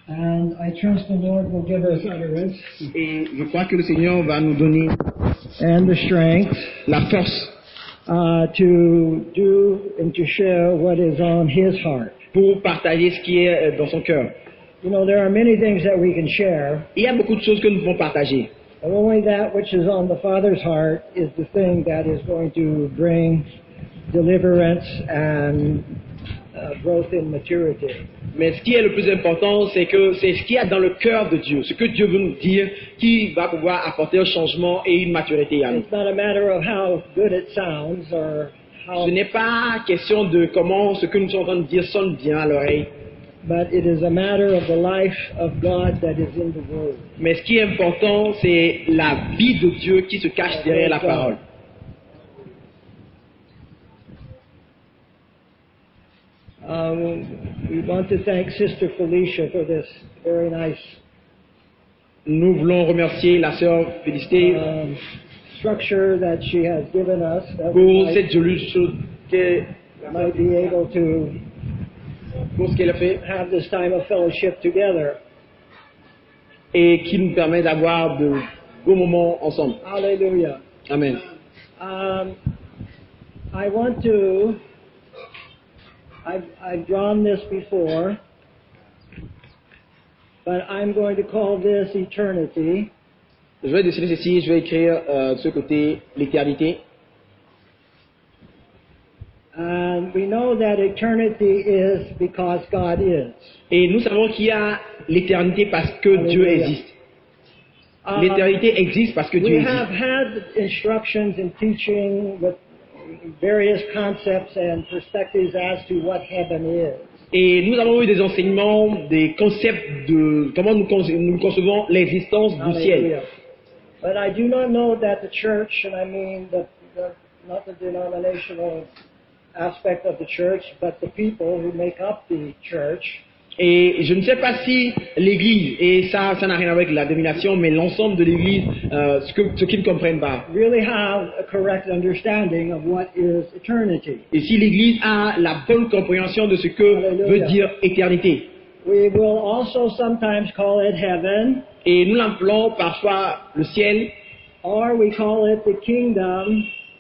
And I trust the Lord will give us utterance Et je crois que le Seigneur va nous donner and the strength la force to do and to share what is on His heart. pour partager ce qui est dans son cœur. You know, there are many things that we can share, Il y a beaucoup de choses que nous pouvons partager. but only that which is on the Father's heart is the thing that is going to bring deliverance and growth in maturity. Mais ce qui est le plus important, c'est que c'est ce qu'il y a dans le cœur de Dieu, ce que Dieu veut nous dire, qui va pouvoir apporter un changement et une maturité à nous. It's not a matter of how good it sounds or how, Ce n'est pas question de comment ce que nous sommes en train de dire sonne bien à l'oreille, but it is a matter of the life of God that is in the Word. mais ce qui est important, c'est la vie de Dieu qui se cache derrière la parole. We want to thank Sister Felicia for this very nice Nous voulons remercier la sœur Félicité structure that she has given us, that pour we cette jolie chose might be able to pour ce qu'elle a fait have this time of fellowship together. et qui nous permet d'avoir de beaux moments ensemble. Hallelujah. Amen. I want to, I've drawn this before, but I'm going to call this eternity. Je vais dessiner ceci, je vais écrire de ce côté l'éternité. And we know that eternity is because God is. Et nous savons qu'il y a l'éternité parce que Dieu existe. L'éternité existe parce que Dieu We have existe. had instructions and teaching with various concepts and perspectives as to what heaven is. Et nous avons eu des enseignements, des concepts de comment nous concevons l'existence du ciel. Hallelujah. But I do not know that the church, and I mean not the denominational aspect of the church, but the people who make up the church, Et je ne sais pas si l'Église, et ça n'a rien à voir avec la domination, mais l'ensemble de l'Église, ce qu'ils ne comprennent pas. really have a correct understanding of what is eternity. Et si l'Église a la bonne compréhension de ce que Alléluia. veut dire éternité. We will also sometimes call it heaven, Et nous l'appelons parfois le ciel, or we call it the kingdom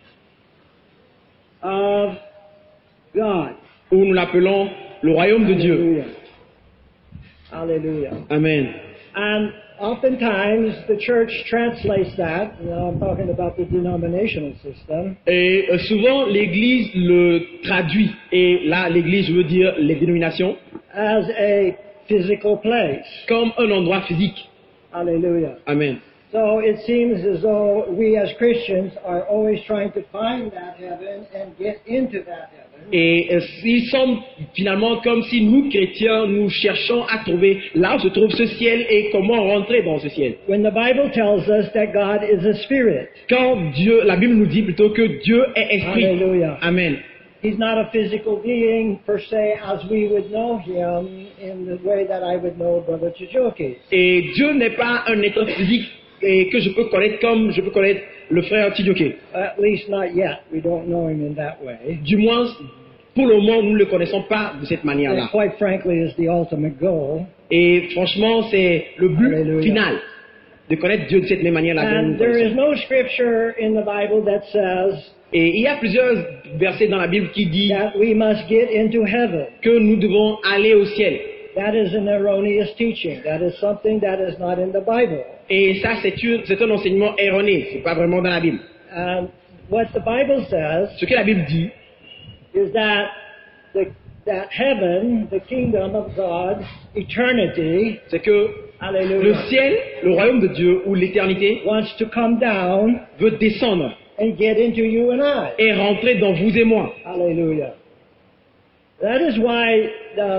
of God. ou nous l'appelons le royaume de Dieu. Hallelujah. Hallelujah. Amen. And oftentimes the church translates that, now I'm talking about the denominational system, Et souvent l'Église le traduit. Et là, l'Église, je veux dire les dénominations, as a physical place. comme un endroit physique. Hallelujah. Amen. So it seems as though we as Christians are always trying to find that heaven and get into that heaven. Et il semble finalement comme si nous, chrétiens, nous cherchons à trouver là où se trouve ce ciel et comment rentrer dans ce ciel. When the Bible tells us that God is a spirit. Quand Dieu, la Bible nous dit plutôt que Dieu est esprit. Hallelujah. Amen. He's not a physical being per se as we would know him in the way that I would know Brother Chijoki. Et Dieu n'est pas un être physique et que je peux connaître comme je peux connaître le frère Tidioké. At least not yet. We don't know him in that way. Du moins, pour le moment, nous ne le connaissons pas de cette And manière-là. quite frankly is the ultimate goal. Et franchement, c'est le but Alléluia. final, de connaître Dieu de cette même manière-là. dont nous And le there is connaissons. no scripture in the Bible that says Et il y a plusieurs versets dans la Bible qui disent that we must get into heaven. que nous devons aller au ciel. That is an erroneous teaching. That is something that is not in the Bible. Et ça, c'est un enseignement erroné. C'est pas vraiment dans la Bible. And what the Bible says Ce que la Bible dit, is that that heaven, the kingdom of God, eternity, c'est que le hallelujah, ciel, le royaume de Dieu ou l'éternité wants to come down veut descendre and get into you and I. et rentrer dans vous et moi. Hallelujah. That is why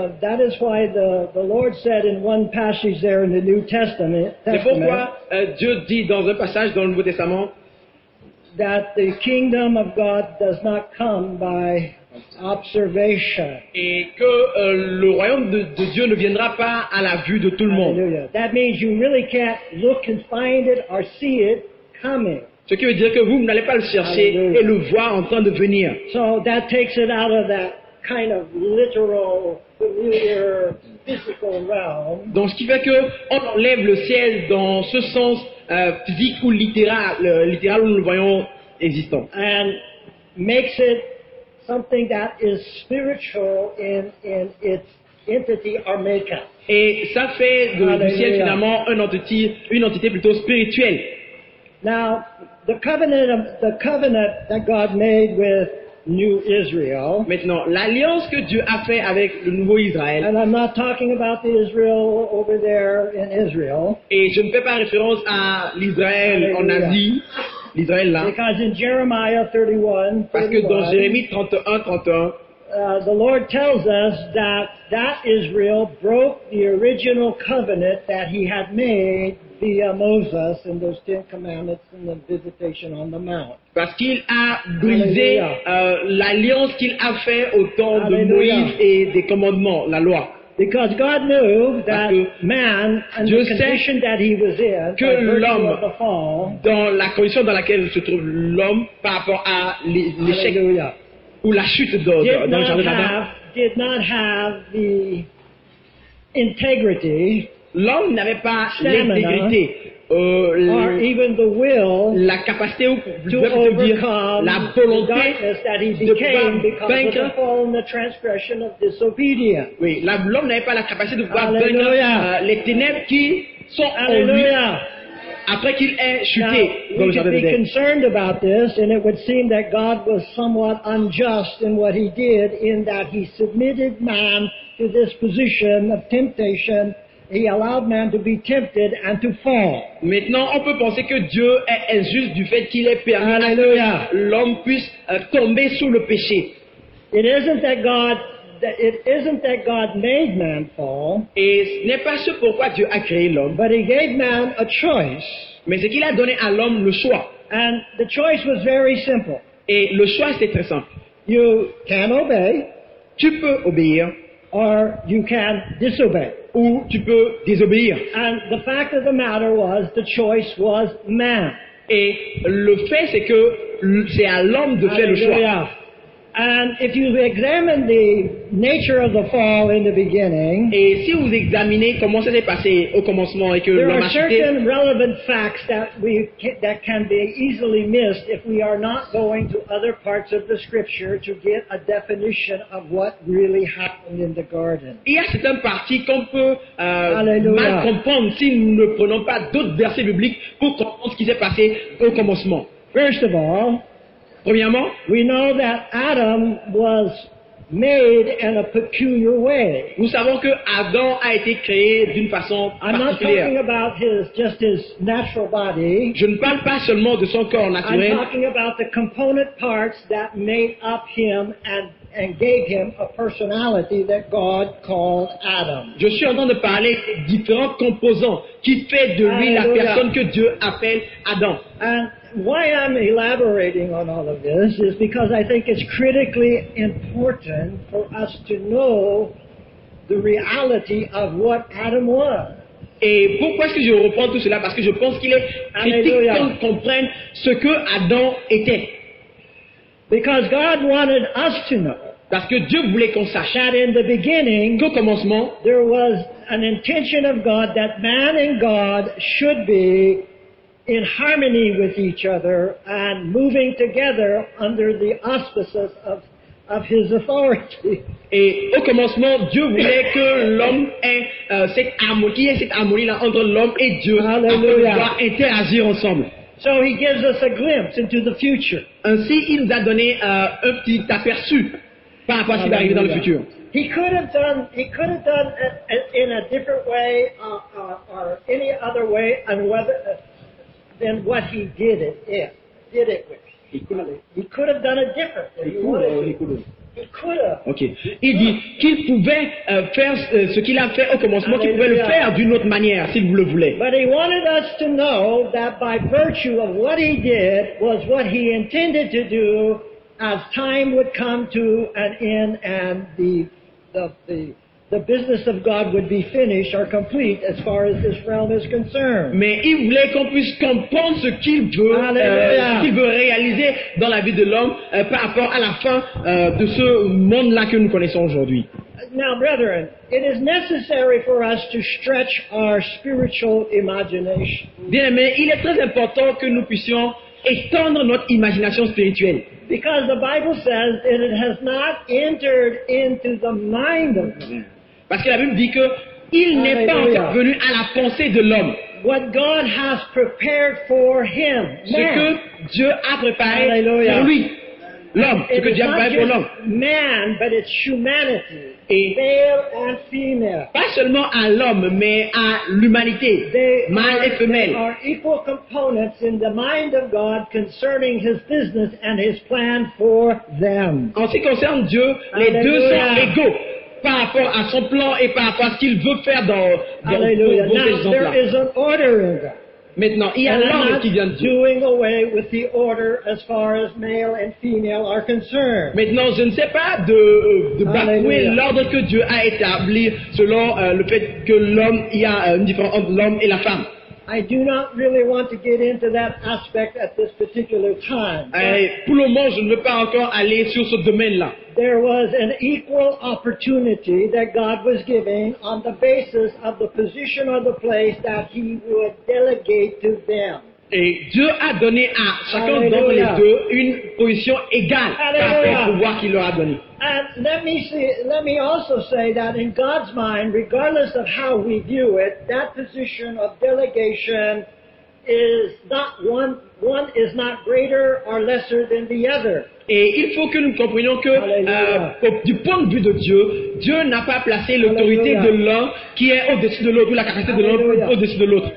the Lord said in one passage there in the New Testament C'est pourquoi Dieu dit dans un passage dans le Nouveau Testament that the kingdom of God does not come by observation. et que le royaume de Dieu ne viendra pas à la vue de tout le monde. Hallelujah. That means you really can't look and find it or see it coming. Ce qui veut dire que vous n'allez pas le chercher Alléluia. et le voir en train de venir. So that takes it out of that kind of literal, familiar, physical realm, Donc, ce qui fait que on enlève le ciel dans ce sens physique ou littéral où nous le voyons existant. and makes it something that is spiritual in its entity or makeup. Et ça fait du ciel Alléluia. finalement une entité plutôt spirituelle. Now, the covenant that God made with New Israel, Maintenant, l'alliance que Dieu a fait avec le nouveau Israël, and I'm not talking about the Israel over there in Israel, et je ne fais pas référence à l'Israël en Alléluia. Asie, l'Israël là, because in Jeremiah 31, parce que dans 31, Jérémie 31, the Lord tells us that Israel broke the original covenant that He had made via Moses in those 10 commandments and the visitation on the mount. parce qu'il a brisé Alléluia. l'alliance qu'il a fait au temps de Alléluia. Moïse et des commandements, la loi. Because God knew Parce that que man and Dieu the condition that he was in, que by virtue l'homme, of the fall, dans la condition dans laquelle se trouve l'homme par rapport à l'échec hallelujah, ou la chute did dans le not jardin d'Adam, have the integrity l'homme n'avait pas Stamina, l'intégrité, or even the will la capacité ou to je peux dire overcome la the volonté darkness that he de became because of the vaincre. fall and the transgression of disobedience. Oui, l'homme n'avait pas la capacité de pouvoir Alléluia. vaincre les ténèbres qui sont en lui Hallelujah. après qu'il ait Now, chuté dans we le could jardin be d'Éden. concerned about this, and it would seem that God was somewhat unjust in what He did, in that He submitted man to this position of temptation. He allowed man to be tempted and to fall. Maintenant, on peut penser que Dieu est injuste du fait qu'il ait permis à Alléluia. que l'homme puisse tomber sous le péché. It isn't that God made man fall, Et ce n'est pas ce pourquoi Dieu a créé l'homme, but He gave man a choice, mais c'est qu'il a donné à l'homme le choix. and the choice was very simple. Et le choix, c'est très simple. You can obey, Tu peux obéir or you can disobey. ou tu peux désobéir. And the fact of the matter was, the choice was man. Et le fait, c'est que c'est à l'homme de faire le choix. Hallelujah. And if you examine the nature of the fall in the beginning, Et si vous examinez comment ça s'est passé au commencement et que there l'homme are a chuté, certain relevant facts that can be easily missed if we are not going to other parts of the Scripture to get a definition of what really happened in the garden. il y a certaines parties qu'on peut Alléluia. mal comprendre si nous ne prenons pas d'autres versets bibliques pour comprendre ce qui s'est passé au commencement. First of all, Premièrement, we know that Adam was made in a peculiar way. nous savons que Adam a été créé d'une façon I'm not talking particulière. about just his natural body. Je ne parle pas seulement de son corps I'm naturel, talking about the component parts that made up him and gave him a personality that God called Adam. je suis en train de parler des différents composants qui fait de lui la Alléluia. personne que Dieu appelle Adam. And why I'm elaborating on all of this is because I think it's critically important for us to know the reality of what Adam was. Et pourquoi est-ce que je reprends tout cela? Parce que je pense qu'il est critique Alléluia. qu'on comprenne ce que Adam était. Because God wanted us to know Parce que Dieu voulait qu'on sache that in the beginning qu'au commencement, there was an intention of God that man and God should be in harmony with each other and moving together under the auspices of His authority. et au commencement, Dieu voulait que l'homme ait cette harmonie-là entre l'homme et Dieu, afin de Alléluia. pouvoir interagir ensemble. So He gives us a glimpse into the future. Ainsi, il nous a donné un petit aperçu par rapport à ce qui va arriver dans le futur. He could have done it in a different way or any other way, and than what He did it with. He could have done it differently. He could have. Ok. Il dit qu'il pouvait faire ce qu'il a fait au commencement, qu'il pouvait le faire d'une autre manière s'il le voulait. But He wanted us to know that by virtue of what He did was what He intended to do as time would come to an end and the the business of God would be finished or complete as far as this realm is concerned. Mais il voulait qu'on puisse comprendre ce qu'il veut réaliser dans la vie de l'homme par rapport à la fin de ce monde-là que nous connaissons aujourd'hui. Now, brethren, it is necessary for us to stretch our spiritual imagination. Bien, mais il est très important que nous puissions étendre notre imagination spirituelle. Because the Bible says that it has not entered into the mind of man. Parce que la Bible dit que il n'est pas encore venu à la pensée de l'homme. What God has prepared for him. Ce que Dieu a préparé pour lui. L'homme, ce que Dieu a préparé pour l'homme. Man, but it's humanity. Et male and female. Pas seulement à l'homme, mais à l'humanité, mâle et femelle. They are equal components in the mind of God concerning His business and His plan for them. En ce qui concerne Dieu, les deux sont égaux par rapport à son plan et par rapport à ce qu'il veut faire dans ces exemples-là. There is an order in that. Maintenant, il y a l'ordre qui vient de Dieu. Doing away with the order as far as male and female are concerned. Maintenant, je ne sais pas de bafouer l'ordre que Dieu a établi selon le fait que l'homme, il y a une différence entre l'homme et la femme. I do not really want to get into that aspect at this particular time. Pour le moment, je ne veux pas encore aller sur ce domaine-là. There was an equal opportunity that God was giving on the basis of the position or the place that He would delegate to them. Et Dieu a donné à chacun d'entre les deux une position égale par rapport au pouvoir qu'il leur a donné. And let me also say that in God's mind, regardless of how we view it, that position of delegation is not one is not greater or lesser than the other. Et il faut que nous comprenions que du point de vue de Dieu, Dieu n'a pas placé l'autorité de l'un qui est au-dessus de l'autre, ou la capacité de l'un au-dessus de l'autre.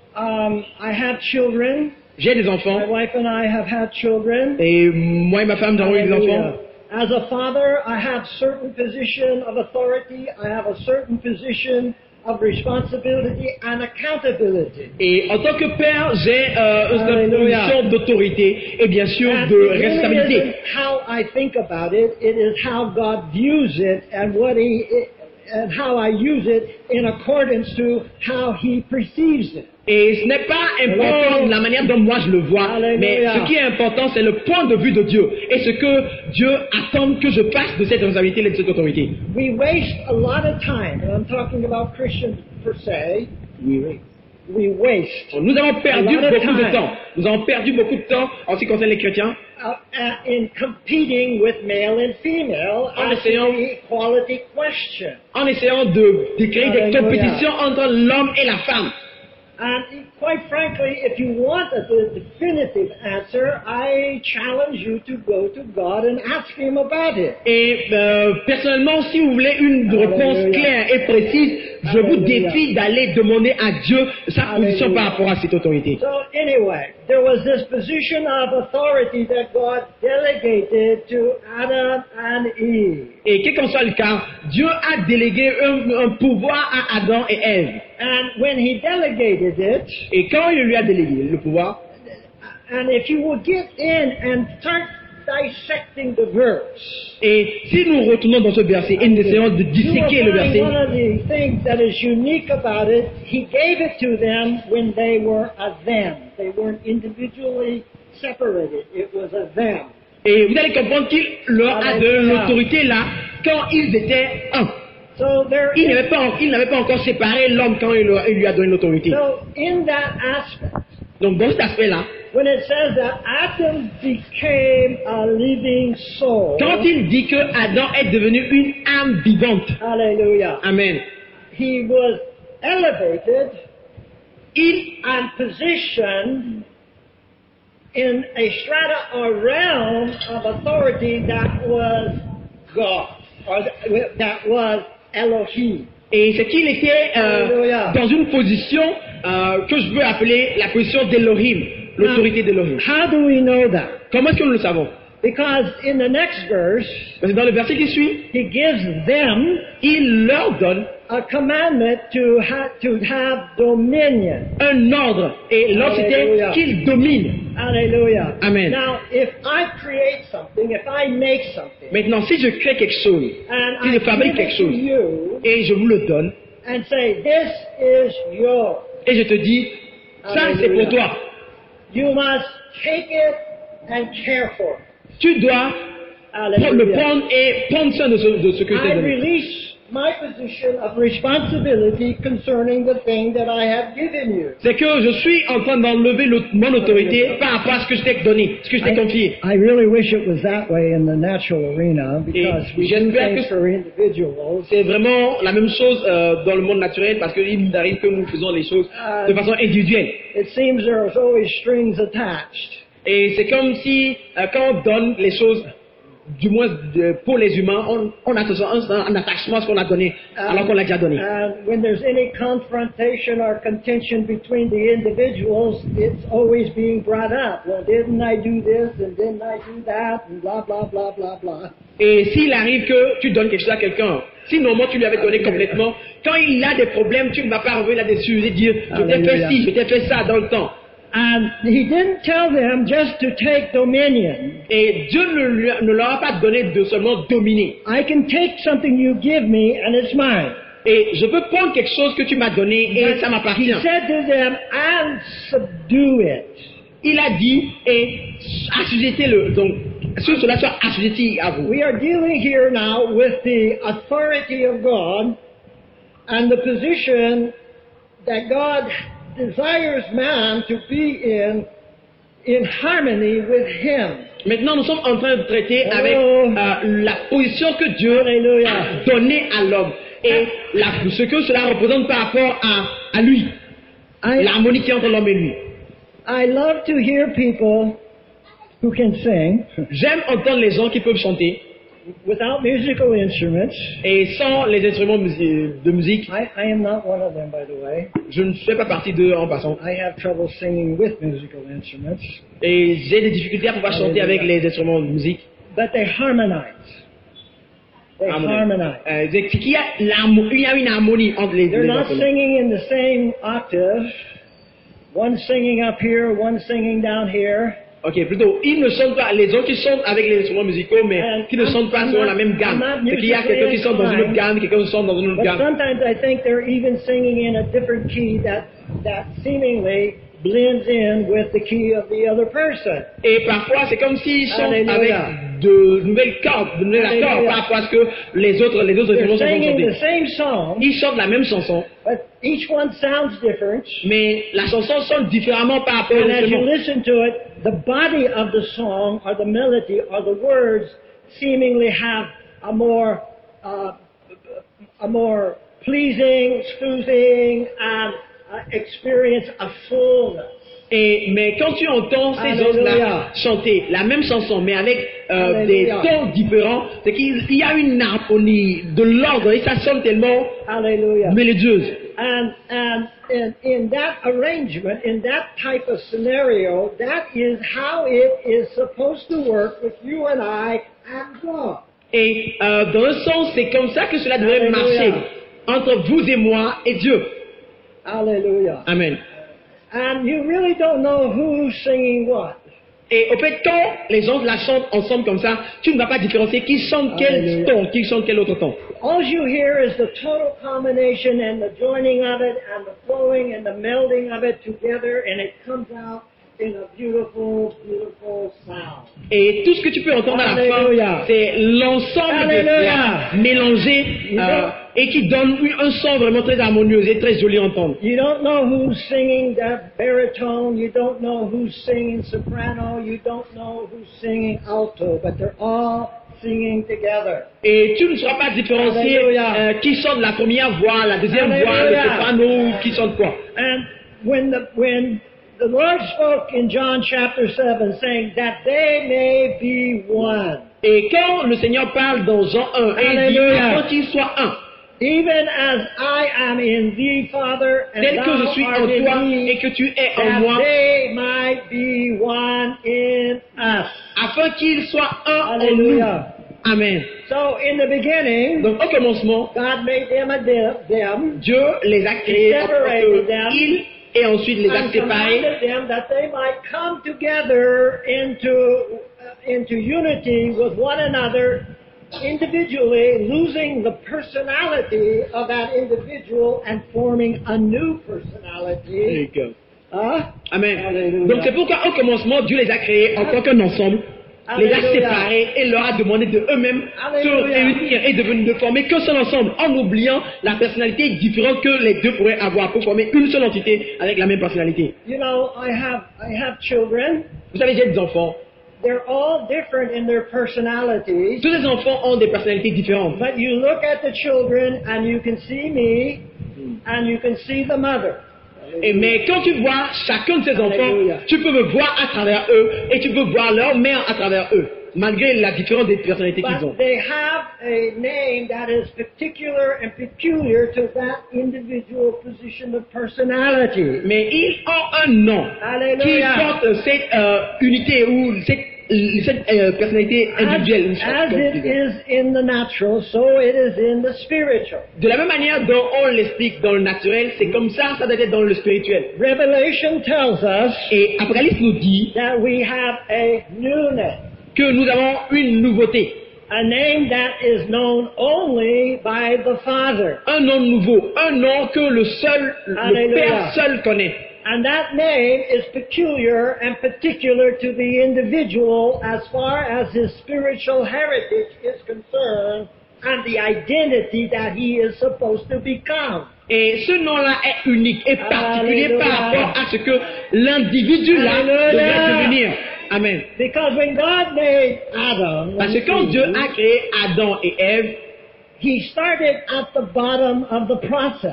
I have children. J'ai des enfants. My wife and I have had children. Et moi et ma femme, nous avons eu des enfants. As a father, I have certain position of authority. I have a certain position of responsibility and accountability. Et en tant que père, j'ai une position d'autorité et bien sûr de responsabilité. It isn't how I think about it. It is how God views it and and how I use it in accordance to how He perceives it. Et ce n'est pas important de la manière dont moi je le vois, mais ce qui est important, c'est le point de vue de Dieu et ce que Dieu attend que je fasse de cette responsabilité et de cette autorité. We waste a lot of time, and I'm talking about Christians per se. We waste. Nous avons perdu beaucoup de temps. Nous avons perdu beaucoup de temps en ce qui concerne les chrétiens. In competing with male and female on the equality question. En essayant de créer des compétitions entre l'homme et la femme. And quite frankly, if you want a definitive answer, I challenge you to go to God and ask Him about it. Et personnellement, si vous voulez une réponse claire et précise, je vous défie d'aller demander à Dieu sa position par rapport à cette autorité. So anyway, there was this position of authority that God delegated to Adam and Eve. Et quel qu'en soit le cas, Dieu a délégué un pouvoir à Adam et Ève. And when He delegated it, et quand il lui a délégué le pouvoir, and if you will get in and start dissecting the verse, et si nous retournons dans ce verset et nous essayons de disséquer le verset, one of the things that is unique about it, He gave it to them when they were a them. They weren't individually separated. It was a them. Et vous allez comprendre qu'il leur a donné l'autorité là quand ils étaient un. So il n'avait pas encore séparé l'homme quand il lui a donné l'autorité. So in that aspect, donc dans cet aspect-là, when it says that Adam became a living soul, quand il dit que Adam est devenu une âme vivante, hallelujah, amen, he was elevated and positioned in a strata or realm of authority that was God, or that was Elohim. Et c'est qu'il était dans une position que je veux appeler la position d'Elohim, l'autorité d'Elohim. How do we know that? Comment est-ce que nous le savons? Because in the next verse, Parce que dans le verset qui suit, he gives them il leur donne a commandment to have dominion. un ordre. Et l'ordre c'était Alléluia. qu'ils dominent. Hallelujah. Amen. Now, if I create something, if I make something, Maintenant, si je crée quelque chose, and si I je give fabrique it quelque to chose, you, et je vous le donne, and say, this is yours, et je te dis, ça c'est pour toi. you must take it and care for it. Tu dois Hallelujah. le prendre et prendre soin de ce que je I t'ai donné. release my position of responsibility concerning the thing that I have given you. C'est que je suis en train d'enlever mon autorité par rapport à ce que je t'ai donné, ce que je t'ai confié. I really wish it was that way in the natural arena because we do j'espère things que for individuals. C'est vraiment la même chose dans le monde naturel parce qu'il arrive que nous faisons les choses de façon individuelle. It seems there's always strings attached. Et c'est comme si quand on donne les choses, du moins pour les humains, on a un attachement à ce qu'on a donné alors qu'on l'a déjà donné. And when there's any confrontation or contention between the individuals, it's always being brought up. Well, didn't I do this and didn't I do that and blah, blah, blah, blah, blah. Et s'il arrive que tu donnes quelque chose à quelqu'un, si normalement tu lui avais donné complètement, quand il a des problèmes, tu ne vas pas revenir là-dessus et dire je t'ai fait ci, je t'ai fait ça dans le temps. And he didn't tell them just to take dominion. Et Dieu ne leur a pas donné de seulement dominer. I can take something you give me and it's mine. Et je peux prendre quelque chose que tu m'as donné et ça m'appartient. He said to them, and subdue it. Il a dit, et assujettez-le. Donc, sur cela soit assujetti à vous. We are dealing here now with the authority of God and the position that God desires man to be in harmony with him. Maintenant, nous sommes en train de traiter avec la position que Dieu Alléluia. a donnée à l'homme et ce que cela représente par rapport à lui, l'harmonie qui est entre l'homme et lui. I love to hear people who can sing J'aime entendre les gens qui peuvent chanter without musical instruments. et sans les instruments de musique. I am not one of them, by the way. Je ne fais pas partie d'eux en passant. I have trouble singing with musical instruments. Et j'ai des difficultés à pouvoir chanter avec les instruments de musique. But they harmonize. They harmonize. Il y a une harmonie entre les They're not instruments. singing in the same octave. One singing up here, one singing down here. Ok, plutôt, ils ne chantent pas, les autres qui chantent avec les instruments musicaux, mais qui ne chantent pas selon la même gamme. C'est qu'il y a quelqu'un qui chante dans une autre gamme, quelqu'un qui chante dans une autre But gamme. sometimes I think they're even singing in a different key that seemingly blends in with the key of the other person. Et parfois, c'est comme s'ils chantent Alléluia. avec de nouvelles cordes, de nouveaux accords Alléluia. par rapport à ce que les autres They're instruments sont en train de singing the chanter. same song, Ils chantent la même chanson, but each one sounds different. mais la chanson sonne différemment par rapport aux And as you instruments. listen to it, the body of the song or the melody or the words seemingly have a more pleasing, soothing, and experience of fullness. Mais quand tu entends ces Alléluia. gens-là chanter la même chanson, mais avec des Alléluia. tons différents, c'est qu'il y a une harmonie, de l'ordre, et ça sonne tellement Hallelujah. mélodieuse. And in that arrangement, in that type of scenario, that is how it is supposed to work with you and I and God. Et dans un sens, c'est comme ça que cela devrait Alléluia. marcher entre vous et moi et Dieu. Hallelujah. Amen. And you really don't know who's singing what. Et au fait, quand les gens la chantent ensemble comme ça, tu ne vas pas différencier qui chante quel Alléluia. ton, qui chante quel autre ton. All you hear is the total combination and the joining of it and the flowing and the melding of it together, and it comes out in a beautiful, beautiful sound. Et tout ce que tu peux entendre à la Alléluia. fin, c'est l'ensemble des Alléluia. voix mélangées et qui donne un son vraiment très harmonieux et très joli à entendre. You don't know who's singing that baritone, you don't know who's singing soprano, you don't know who's singing alto, but they're all singing together. Et tu ne sauras pas différencier Alléluia. qui chante la première voix, la deuxième voix, le Alléluia. soprano, qui chante quoi. And when the Lord spoke in John chapter 7 saying that they may be one. Et quand le Seigneur parle dans Jean 1, et il dit Alléluia. afin qu'ils soient un, Even as I am in thee, Father, and tel que je thou suis art en toi in et me, que tu es en that moi, they might be one in us. afin qu'ils soient un en nous. Hallelujah. Amen. So in the beginning, Donc au commencement, God made them Dieu les a créés en tant separated them, qu'ils et ensuite les a and séparés commanded them that they might come together into unity with one another individually, losing the personality of that individual and forming a new personality. Amen. Hallelujah. Donc c'est pourquoi au commencement, Dieu les a créés en tant qu'un ensemble, les a Hallelujah. séparés et leur a demandé de eux-mêmes se Hallelujah. réunir et de ne former qu'un seul ensemble, en oubliant la personnalité différente que les deux pourraient avoir pour former une seule entité avec la même personnalité. You know, I have children. Vous savez, j'ai des enfants. They're all different in their personalities. Tous les enfants ont des personnalités différentes. But you look at the children and you can see me and you can see the mother. Mais quand tu vois chacun de ces enfants, Alléluia. tu peux me voir à travers eux et tu peux voir leur mère à travers eux, malgré la différence des personnalités qu'ils ont. But they have a name that is particular and peculiar to that individual position of personality. Mais ils ont un nom Alléluia. qui porte cette unité ou cette personnalité individuelle. As it is in the natural, so it is in the spiritual. De la même manière dont on l'explique dans le naturel, c'est comme ça doit être dans le spirituel. Revelation tells us Et Apocalypse nous dit that we have a newness, que nous avons une nouveauté, a name that is known only by the Father. un nom nouveau, un nom que le Alléluia. Père seul connaît. And that name is peculiar and particular to the individual as far as his spiritual heritage is concerned and the identity that he is supposed to become. Et ce nom-là est unique et particulier Alléluia. par rapport à ce que l'individu-là Alléluia. devrait devenir. Amen. Because when God made Adam, Parce que quand Dieu a créé Adam et Ève, he started at the bottom of the process.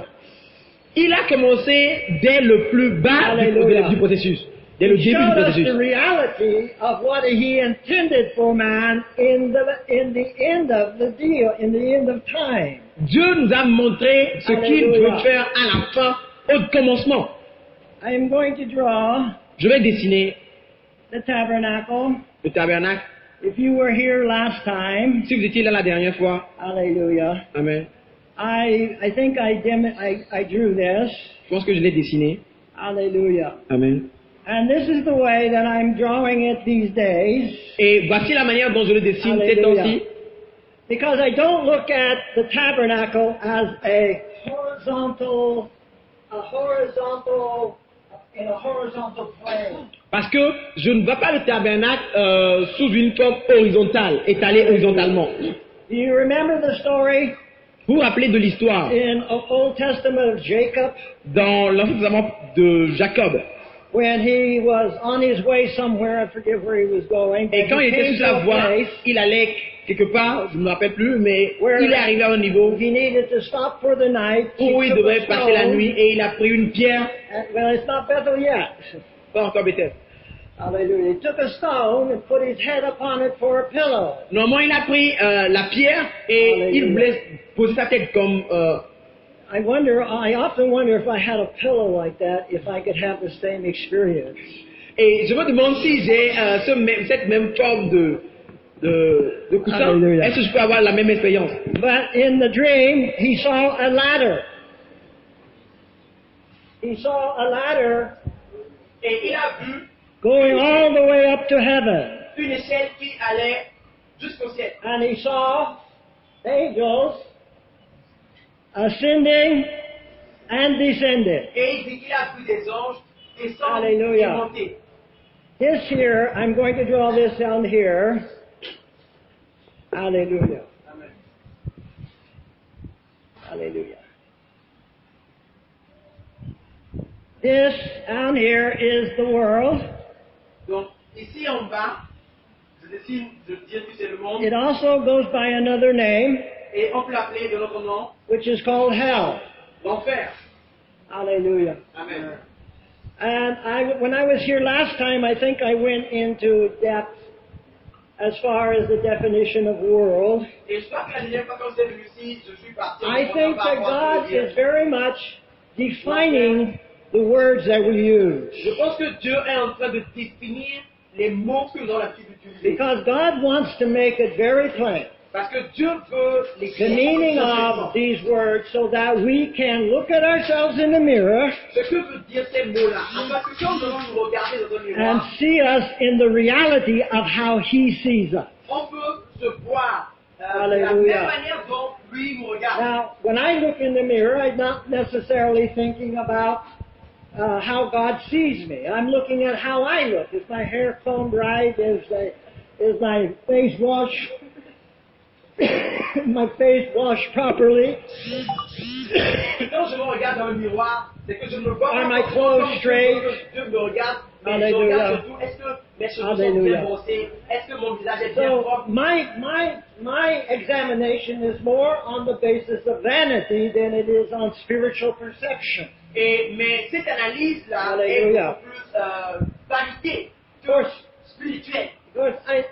il a commencé dès le plus bas Alléluia. du processus, dès le He début du showed us processus. the reality of what he intended for man in the end of the deal, in the end of time. Dieu nous a montré ce qu'il Alléluia. veut faire à la fin, au commencement. I am going to draw Je vais dessiner the tabernacle. le tabernacle. If you were here last time, Si vous étiez là la dernière fois, hallelujah, amen. I think I drew this, Je pense que je l'ai dessiné. hallelujah. Amen. And this is the way that I'm drawing it these days, Et voici la manière dont je le dessine ces Alléluia. temps-ci. because I don't look at the tabernacle as in a horizontal plane. Parce que je ne vois pas le tabernacle sous une forme horizontale, étalée horizontalement. Do you remember the story Vous vous rappelez de l'histoire in Old Testament of Jacob dans l'Ancien Testament de Jacob. when he was on his way somewhere? I forget where he was going. Et But quand he il était came sur to la a voie, place il allait quelque part, je ne me rappelle plus, mais Where- il est arrivé à un niveau he needed to stop for the night. He où il took a devait passer la stone. nuit et il a pris une pierre, Well, it's not Bethel yet. pas encore Bethel. Hallelujah. He took a stone and put his head upon it for a pillow. Normalement, il a pris la pierre et Alléluia. il voulait poser sa tête comme... I often wonder if I had a pillow like that, if I could have the same experience. et je me demande si j'ai cette même forme de coussin. Alléluia. Est-ce que je peux avoir la même expérience? But in the dream, he saw a ladder. He saw a ladder Et il a vu going all the way up to heaven. une échelle qui allait jusqu'au ciel. And he saw angels ascending and descending. Et il dit qu'il a vu des anges descendre Alléluia. et monter. This here, I'm going to draw this down here. Hallelujah. Amen. Hallelujah. This down here is the world. Donc, ici en bas, je dessine, je dis que c'est le monde, It also goes by another name, et on peut l'appeler de notre nom which is called hell. l'enfer. Hallelujah. Amen. And when I was here last time, I think I went into depth as far as the definition of world. Et je crois que la dernière fois quand c'est venu ici, je suis parti. I think that God is very much defining the words that we use. Je pense que Dieu est en train de définir les mots que nous avons l'habitude d'utiliser. Because God wants to make it very plain. Parce que Dieu veut les The meaning of these words so that we can look at ourselves in the mirror ce que veut dire ces mots-là. Parce que quand nous allons nous regarder dans un and miroir, see us in the reality of how He sees us. on peut se voir de la même Hallelujah. manière dont lui nous regarde. Now, when I look in the mirror, I'm not necessarily thinking about how God sees me. I'm looking at how I look. Is my hair combed right? Is my face washed? My face washed properly? Quand je me regarde dans le miroir, c'est que je me vois Are my comme clothes straight? Dieu me regarde, mais je Hallelujah. regarde surtout, est-ce que mes cheveux sont Hallelujah. bien brossés? Est-ce que mon visage est bien So propre? my examination is more on the basis of vanity than it is on spiritual perception. Mais cette analyse-là est Hallelujah. beaucoup plus vanité Of course, que spirituelle. Good.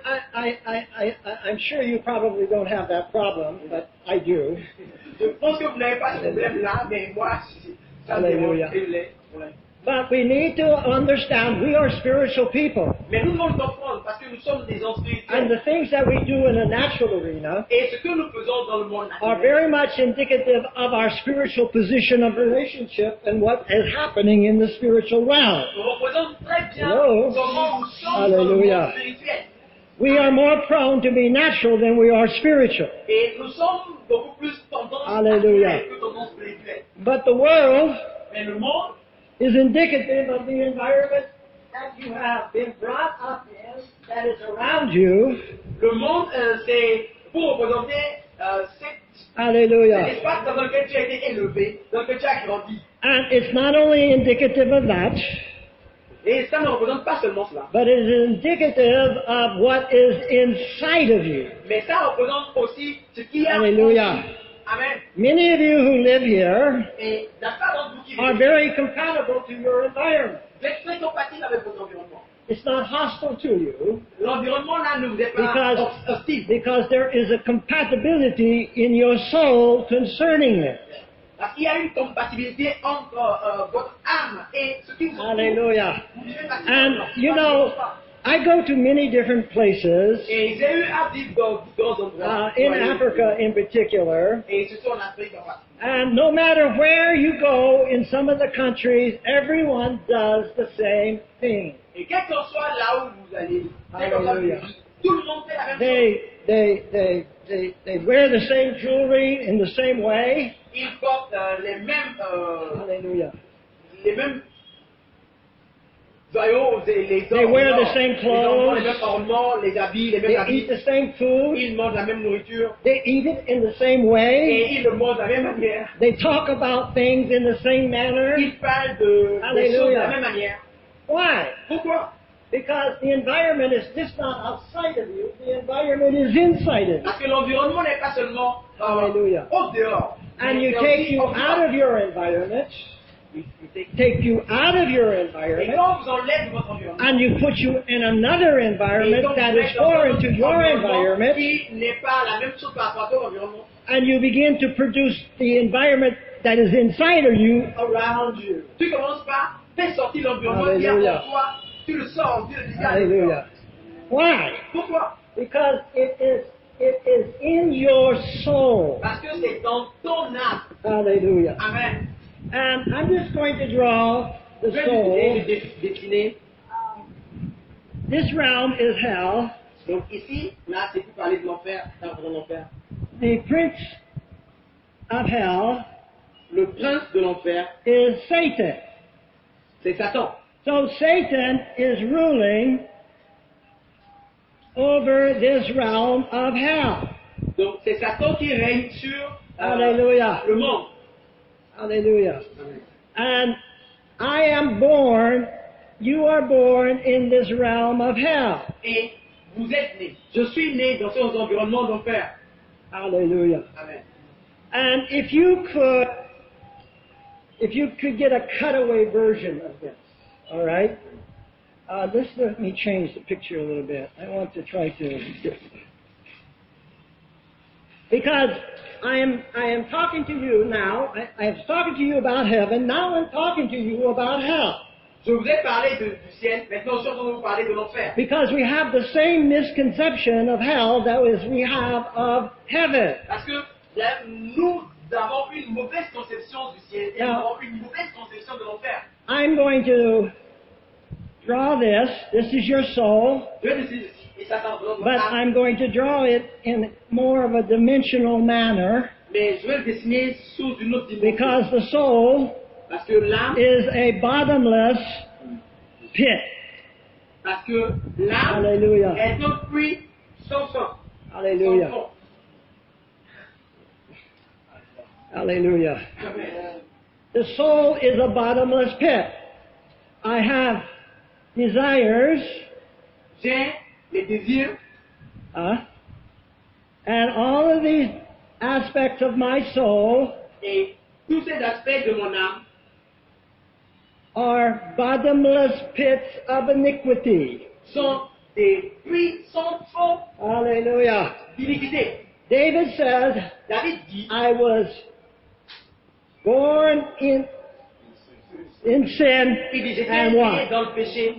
I'm sure you probably don't have that problem, but I do. Je pense que vous n'avez pas ce problème-là, mais moi, ça me dérange. Hallelujah. But we need to understand we are spiritual people. Mais nous devons le comprendre parce que nous sommes des hommes And spirituels. the things that we do in a natural arena Et ce que nous faisons dans le monde are naturel very much indicative of our spiritual position of relationship and what is happening in the spiritual realm. représente très bien Hello. comment nous sommes dans le Hallelujah. monde spirituel. We are more prone to be natural than we are spiritual. Et nous sommes beaucoup plus tendance Hallelujah. naturelle que tendance spirituelle. But the world Mais le monde is indicative of the environment that you have been brought up in, that is around you. Le monde, c'est pour représenter cet Hallelujah. espace dans lequel tu as été élevé, dans lequel tu as grandi. And it's not only indicative of that, Et ça ne représente pas seulement cela, but it is indicative of what is inside of you. mais ça représente aussi ce qu'il y a en Hallelujah. nous. Amen. Many of you who live here Et la part d'entre vous qui are vivez, very compatible to your environment. vous êtes très compatible avec votre environnement. It's not hostile to you L'environnement là ne vous est pas because, hostile. because there is a compatibility in your soul concerning it. Parce qu'il y a une compatibilité entre votre âme et ce qui vous entoure. Hallelujah. Vous vivez facilement. And you know, I go to many different places, Et j'ai eu à vivre dans différents endroits. in Africa in particular, Et surtout en Afrique en particulier. and no matter where you go in some of the countries, everyone does the same thing. Et quel que soit là où vous allez, quel que soit le Hallelujah. pays, tout le monde fait la même chose. They wear the same jewelry in the same way. Ils portent les mêmes Hallelujah. joyaux, les They wear the same les clothes. mêmes ornements, les habits, les mêmes They habits. eat the same food. Ils mangent la même nourriture. They eat it in the same way. Et ils le mangent de la même manière. They talk about things in the same manner. Ils parlent des Hallelujah. choses de la même manière. Why? Pourquoi? Because the environment is just not outside of you, the environment is inside of you. Parce que l'environnement n'est pas seulement Hallelujah. au dehors. And mais you c'est take aussi you au out dedans. of your environment, take you out of your Et environment, quand vous enlève votre environnement, and you put you in another et environment donc that vous is mettez dans foreign un to your environment, qui n'est pas la même chose par rapport à votre environnement, and you begin to produce the environment that is inside of you around you. tu commences par faire sortir l'environnement qui est Hallelujah. pour toi, tu le sors, tu le dégages. Hallelujah. Why? Pourquoi? Because it is in your soul. Parce que c'est dans ton âme. Hallelujah. Amen. And I'm just going to draw the Je vais soul. dessiner. This realm is hell. Donc ici, là, c'est pour parler de l'enfer, ça représente l'enfer. The prince of hell Le prince de l'enfer, is Satan. c'est Satan. So Satan is ruling over this realm of hell. Donc c'est Satan qui règne sur Hallelujah. le monde. Hallelujah. And I am born, you are born in this realm of hell. Et vous êtes né. Je suis né dans ces environnements d'enfer. Hallelujah. Amen. And if you could get a cutaway version of this, all right? Let me change the picture a little bit. I want to try to, because I am talking to you now. I was talking to you about heaven. Now I'm talking to you about hell. Je vous ai parlé du ciel, maintenant je vais vous parler de l'enfer. Because we have the same misconception of hell that we have of heaven. Parce que nous avons une mauvaise conception du ciel et nous avons une mauvaise conception de l'enfer. I'm going to draw this. This is your soul. But I'm going to draw it in more of a dimensional manner. Mais je vais le dessiner sous une autre dimension. Because the soul Parce que l'âme is a bottomless pit. Parce que l'âme Hallelujah. est un puits sans fond. Hallelujah. Sans fond. Hallelujah. The soul is a bottomless pit. I have desires. J'ai les désirs. And all of these aspects of my soul Et tous ces aspects de mon âme are bottomless pits of iniquity. sont des puits sans fond Hallelujah. d'iniquité. David said, David dit, I was born in sin il dit, j'étais and né what? dans le péché.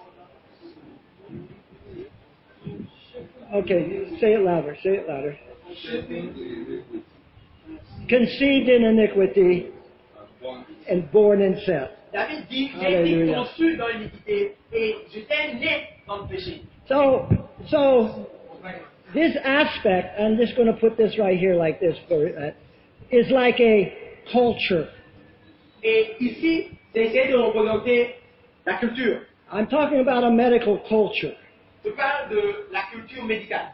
Okay, say it louder, say it louder. Conceived in iniquity and born in sin. David dit, j'ai été conçu dans l'iniquité et j'étais né dans le péché. So this aspect, I'm just going to put this right here like this, is like a culture. Et ici, c'est essayer de représenter la culture. I'm talking about a medical culture. Je parle de la culture médicale.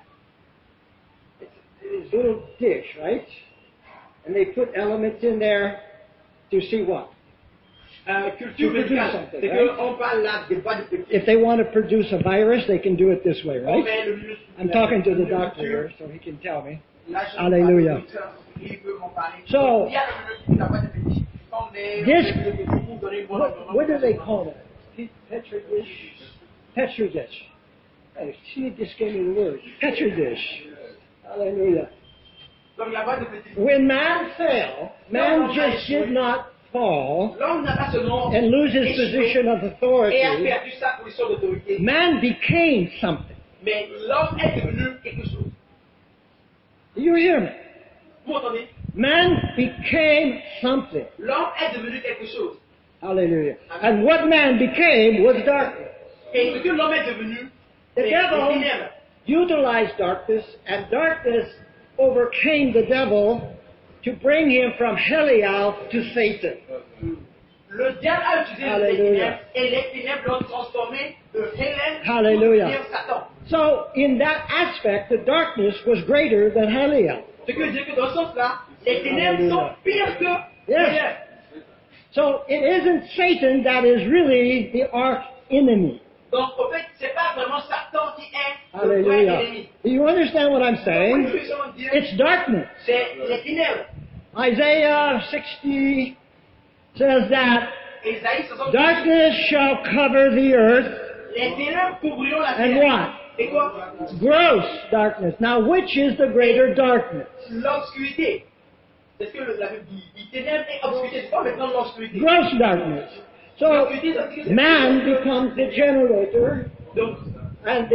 It's a little dish, right? And they put elements in there to see what? Culture médicale, c'est qu'on parle là des boîtes de If they want to produce a virus, they can do it this way, on right? met le virus. I'm talking to the doctor here, so he can tell me. Là, je Hallelujah. il peut m'en parler. So, Il y a la boîte de petits. On met this, what do they call it? Petri dish? Petri dish. Hey, she just gave me the word. Petri dish. Hallelujah. Donc la boîte de petits. When man fell, man just did not fall L'homme n'a pas seulement and lose his échoué position of et a authority. perdu sa position d'autorité. Man became something. Mais l'homme est devenu quelque chose. Do you hear me? Vous m'entendez? Man became something. L'homme est devenu quelque chose. Hallelujah. And what man became was darkness. Et ce que l'homme est devenu, The c'est les devil ténèbres. utilized darkness, and darkness overcame the devil to bring him from Helial to Satan. Le diable a utilisé les Hallelujah. ténèbres et les ténèbres l'ont transformé de Hélène Hallelujah. pour devenir Satan. So, in that aspect, the darkness was greater than Helial. Ce que je veux dire que dans ce sens-là, les ténèbres sont pires que Yes. Hélène. So, it isn't Satan that is really the arch enemy. Donc, en fait, c'est pas vraiment Satan qui est le vrai Hallelujah. ennemi. Do you understand what I'm Donc, saying? je veux dire, It's darkness. c'est les ténèbres. Isaiah 60 says that Ésaïe 60, darkness shall cover the earth, les ténèbres couvriront la and terre. what? Et quoi? Gross darkness. Now, which is the greater darkness? L'obscurité. C'est ce que la Bible dit. Ténèbres et obscurité. C'est pas maintenant l'obscurité. Gross darkness. So, man becomes the generator Donc, and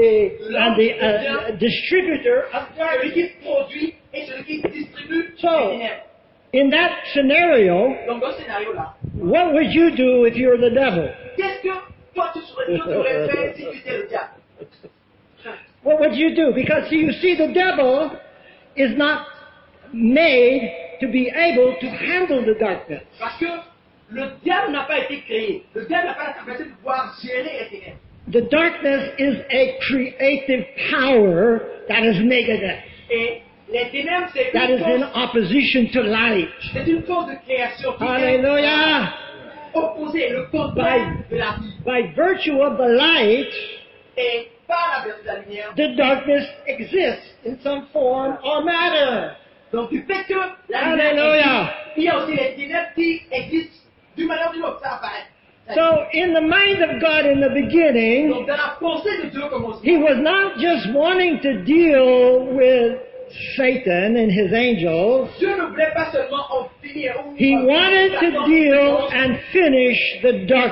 the distributor of celui darkness. qui produit et celui qui distribue So, les ténèbres. In that scenario, Donc, dans ce scénario-là, what would you do if you're the devil? qu'est-ce que toi tu aurais fait si tu étais le diable? What would you do? Because you see, the devil is not made to be able to handle the darkness. Parce que le diable n'a pas été créé. Le diable n'a pas la capacité de pouvoir gérer les ténèbres. The darkness is a creative power that is negative, Et les ténèbres, c'est that is in une opposition to light. force de création qui Hallelujah! est opposée, le contraire de la vie. By virtue of the light, Et par la vertu de la lumière, the darkness exists in some form or matter. donc du fait que la Hallelujah. lumière existe, il y a aussi les ténèbres qui existent d'une manière ou d'une autre, ça apparaît. So, in the mind of God in the beginning, Donc dans la pensée de Dieu comme on He was not just wanting to deal with Satan and his angels. Dieu ne voulait pas seulement en finir. He wanted to deal and finish the darkness.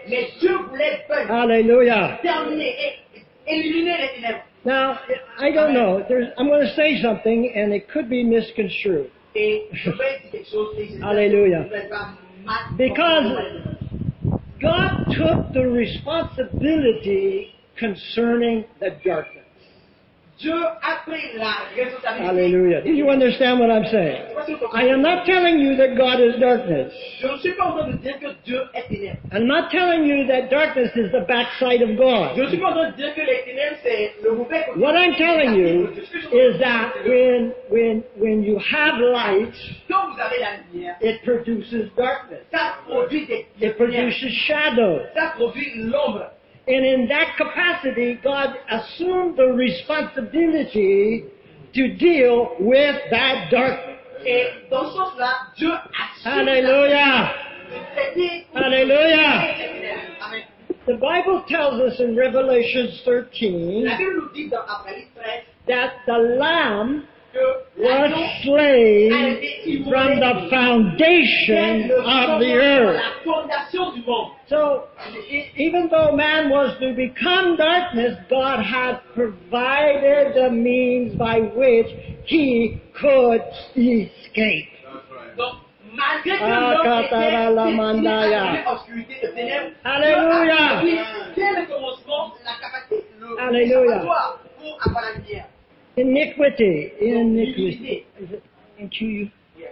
Mais Dieu voulait Hallelujah. terminer et éliminer les ténèbres. Now, I don't know. I'm going to say something, and it could be misconstrued. Et je vais dire quelque chose. Hallelujah. Because Because God took the responsibility concerning the darkness. Dieu a pris la responsabilité. Hallelujah. Do you understand what I'm saying? I am not telling you that God is darkness. Je ne suis pas en train de dire que Dieu est ténèbres. I'm not telling you that darkness is the backside of Je God. ne suis pas en train de dire que les ténèbres c'est le mauvais côté. What I'm telling you is that when you have light, Quand vous avez la lumière, it produces darkness. ça produit des It ténèbres. produces shadow. Ça produit l'ombre. And in that capacity, God assumed the responsibility to deal with that darkness. Et dans ce sens-là, Dieu assume Hallelujah. Hallelujah. Amen. The Bible tells us in Revelation 13 La Bible nous dit dans Apocalypse 13 that the Lamb que was l'agneau slain from the foundation of the earth. la fondation du monde. So, even though man was to become darkness, God had provided the means by which he could escape. Donc, malgré que l'homme était destiné à devenir obscurité et ténèbres, Alléluia. Dieu a pris dès le commencement la capacité, Alléluia. l'échappatoire pour avoir la lumière. Iniquity. Iniquity. Is it N-Q-U? Yeah,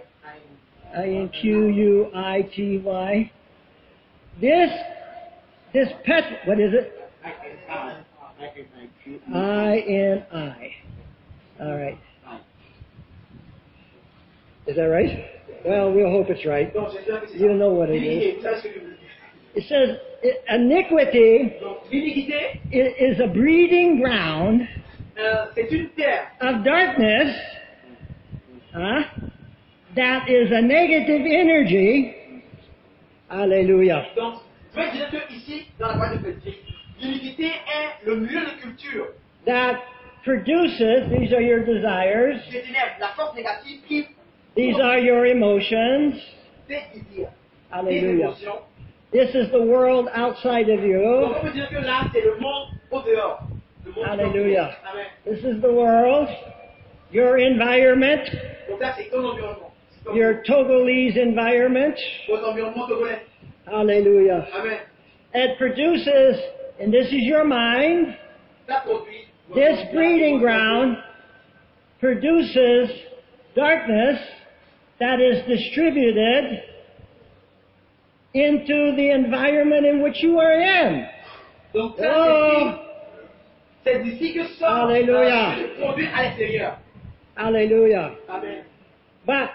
I-N-Q-U-I-T-Y. This pet, what is it? I-N-I. All right. Is that right? Well, we'll hope it's right. Donc, j'espère que c'est You ça. know what it is. L'iniquité, vous savez ce que je veux dire. It says iniquity Donc, l'iniquité, is a breeding ground c'est une terre of darkness that is a negative energy. Hallelujah. Donc, je veux dire que ici, dans la boîte de petit, l'unité est le milieu de culture That produces, these are your desires, des ténèbres, la force négative qui these are your emotions. fait désirs, des Hallelujah. émotions. This is the world outside of Donc, you. on peut dire que là, c'est le monde au dehors. Le monde Hallelujah. Amen. This is the world, your environment, Donc là, c'est ton environnement. C'est ton- your Togolese environment. votre environnement togolais. Hallelujah. Amen. It produces, and this is your mind, Ça produit. this breeding ground produces darkness that is distributed into the environment in which you are in. Donc ça, Oh. c'est d'ici que sort Alléluia. le produit à l'extérieur. Hallelujah. Amen. But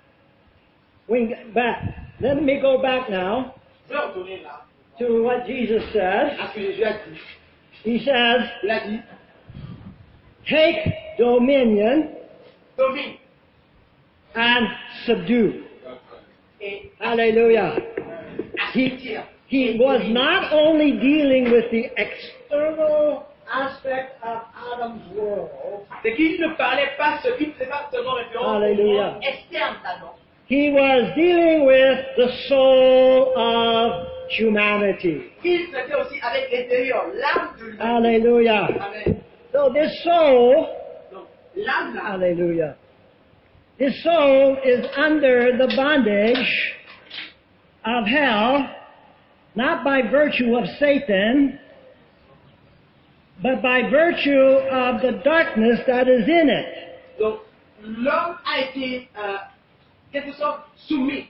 let me go back now Je vais retourner là to what Jesus says. à ce que Jésus a dit. He says, Il a dit, take dominion domine and subdue. et Hallelujah. attire. He was not only dealing with the external aspect of Adam's world. C'est qu'il ne parlait pas ce qui ne faisait pas seulement référence au Hallelujah. monde externe d'Adam. He was dealing with the soul of humanity. Il traitait aussi avec l'intérieur, l'âme de l'humanité. Hallelujah. Amen. So this soul, Donc, l'âme là, hallelujah, this soul is under the bondage of hell, not by virtue of Satan, but by virtue of the darkness that is in it. donc l'homme a été, quelque sorte, soumis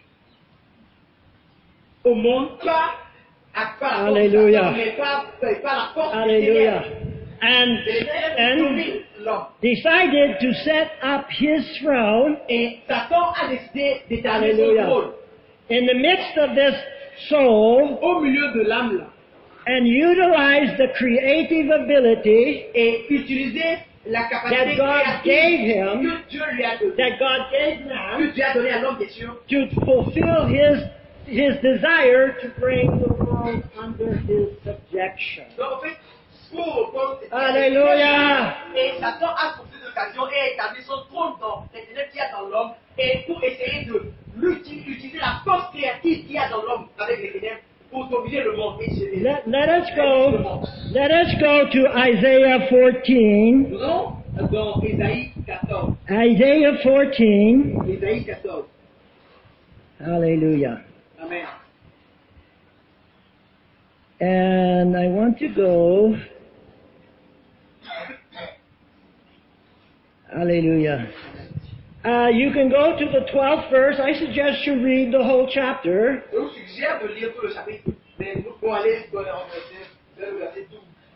au monde, pas la force Alléluia. de Satan, mais pas la force des Hallelujah. ténèbres. And, Les ténèbres and dominent l'homme. decided to set up his throne Et Satan a décidé d'établir son Alléluia. trône in the midst of this soul au milieu de l'âme là and utilize the creative ability et utiliser la capacité that God gave him, que Dieu lui a donnée, that God gave que man, Dieu a donné à l'homme, bien sûr, to fulfill his desire to bring the world under his subjection. donc en fait, pour répondre, Alléluia. et Satan a profité de l'occasion et établi son trône dans les ténèbres qu'il y a dans l'homme et pour essayer de utiliser la force créative qu'il y a dans l'homme avec les ténèbres pour dominer juger le monde. Et let us go to Isaiah 14. Nous allons dans Ésaïe 14. Isaiah 14. Ésaïe 14. Hallelujah. Amen. And I want to go. Hallelujah. You can go to the 12th verse. I suggest you read the whole chapter. Je vous suggère de lire tout le chapitre, mais nous pouvons aller dans le verset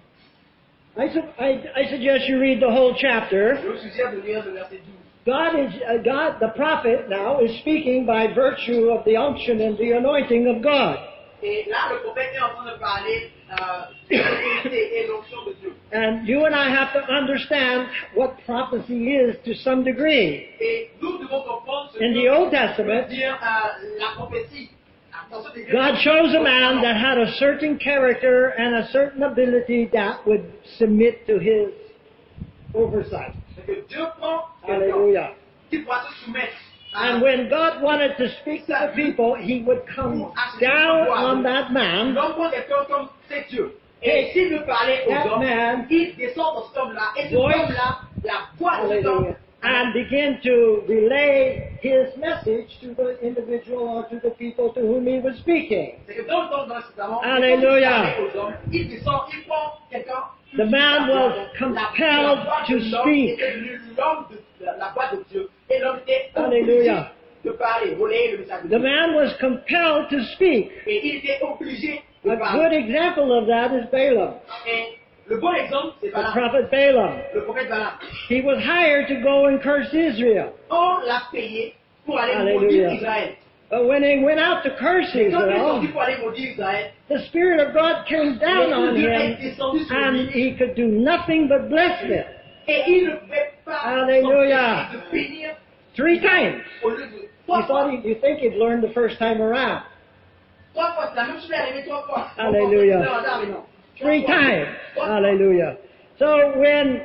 12. I suggest you read the whole chapter. Je vous suggère de lire le verset 12. God, the prophet now, is speaking by virtue of the unction and the anointing of God. Et là, le prophète est en train de parler de l'autorité et l'onction de Dieu. And you and I have to understand what prophecy is to some degree. Et nous devons comprendre ce In que the Old Testament, veut dire la prophétie. Dans ce degré, God chose a man that had a certain character and a certain ability that would submit to his oversight. c'est que Dieu prend Hallelujah. quelqu'un qui pourra se soumettre. And when God wanted to speak to the people, He would come down on that man. L'homme prend quelqu'un comme c'est Dieu. Et s'il veut parler aux That hommes, man, il descend dans cet homme-là. Et cet voice, homme-là, la voix de cet homme, hallelujah, and begin to relay his message to the individual or to the people to whom he was speaking. c'est que dans le temps de l'Ancien Testament, Hallelujah. il aux hommes, il descend, il prend quelqu'un. The man was compelled to speak. L'homme de la voix de Dieu. Et l'homme était obligé Hallelujah. de parler, relayer le message de The Dieu. man was compelled to speak. Et il était obligé de A good parler. example of that is Balaam, Et le bon exemple, c'est the Balaam, prophet Balaam. le prophète Balaam. He was hired to go and curse Israel. On l'a payé pour aller Hallelujah. maudire Israël. But when he went out to curse Quand il est sorti Israel, pour aller maudire Israël, the Spirit of God came down on Dieu him, est descendu sur and lui. he could do nothing but bless them Et il ne pouvait pas Hallelujah. s'empêcher de bénir 3 times. au lieu de 3 fois. You think he'd learned the first time around. 3 fois, c'est la même chose est arrivée 3 fois. Hallelujah. 3 times. Hallelujah. So when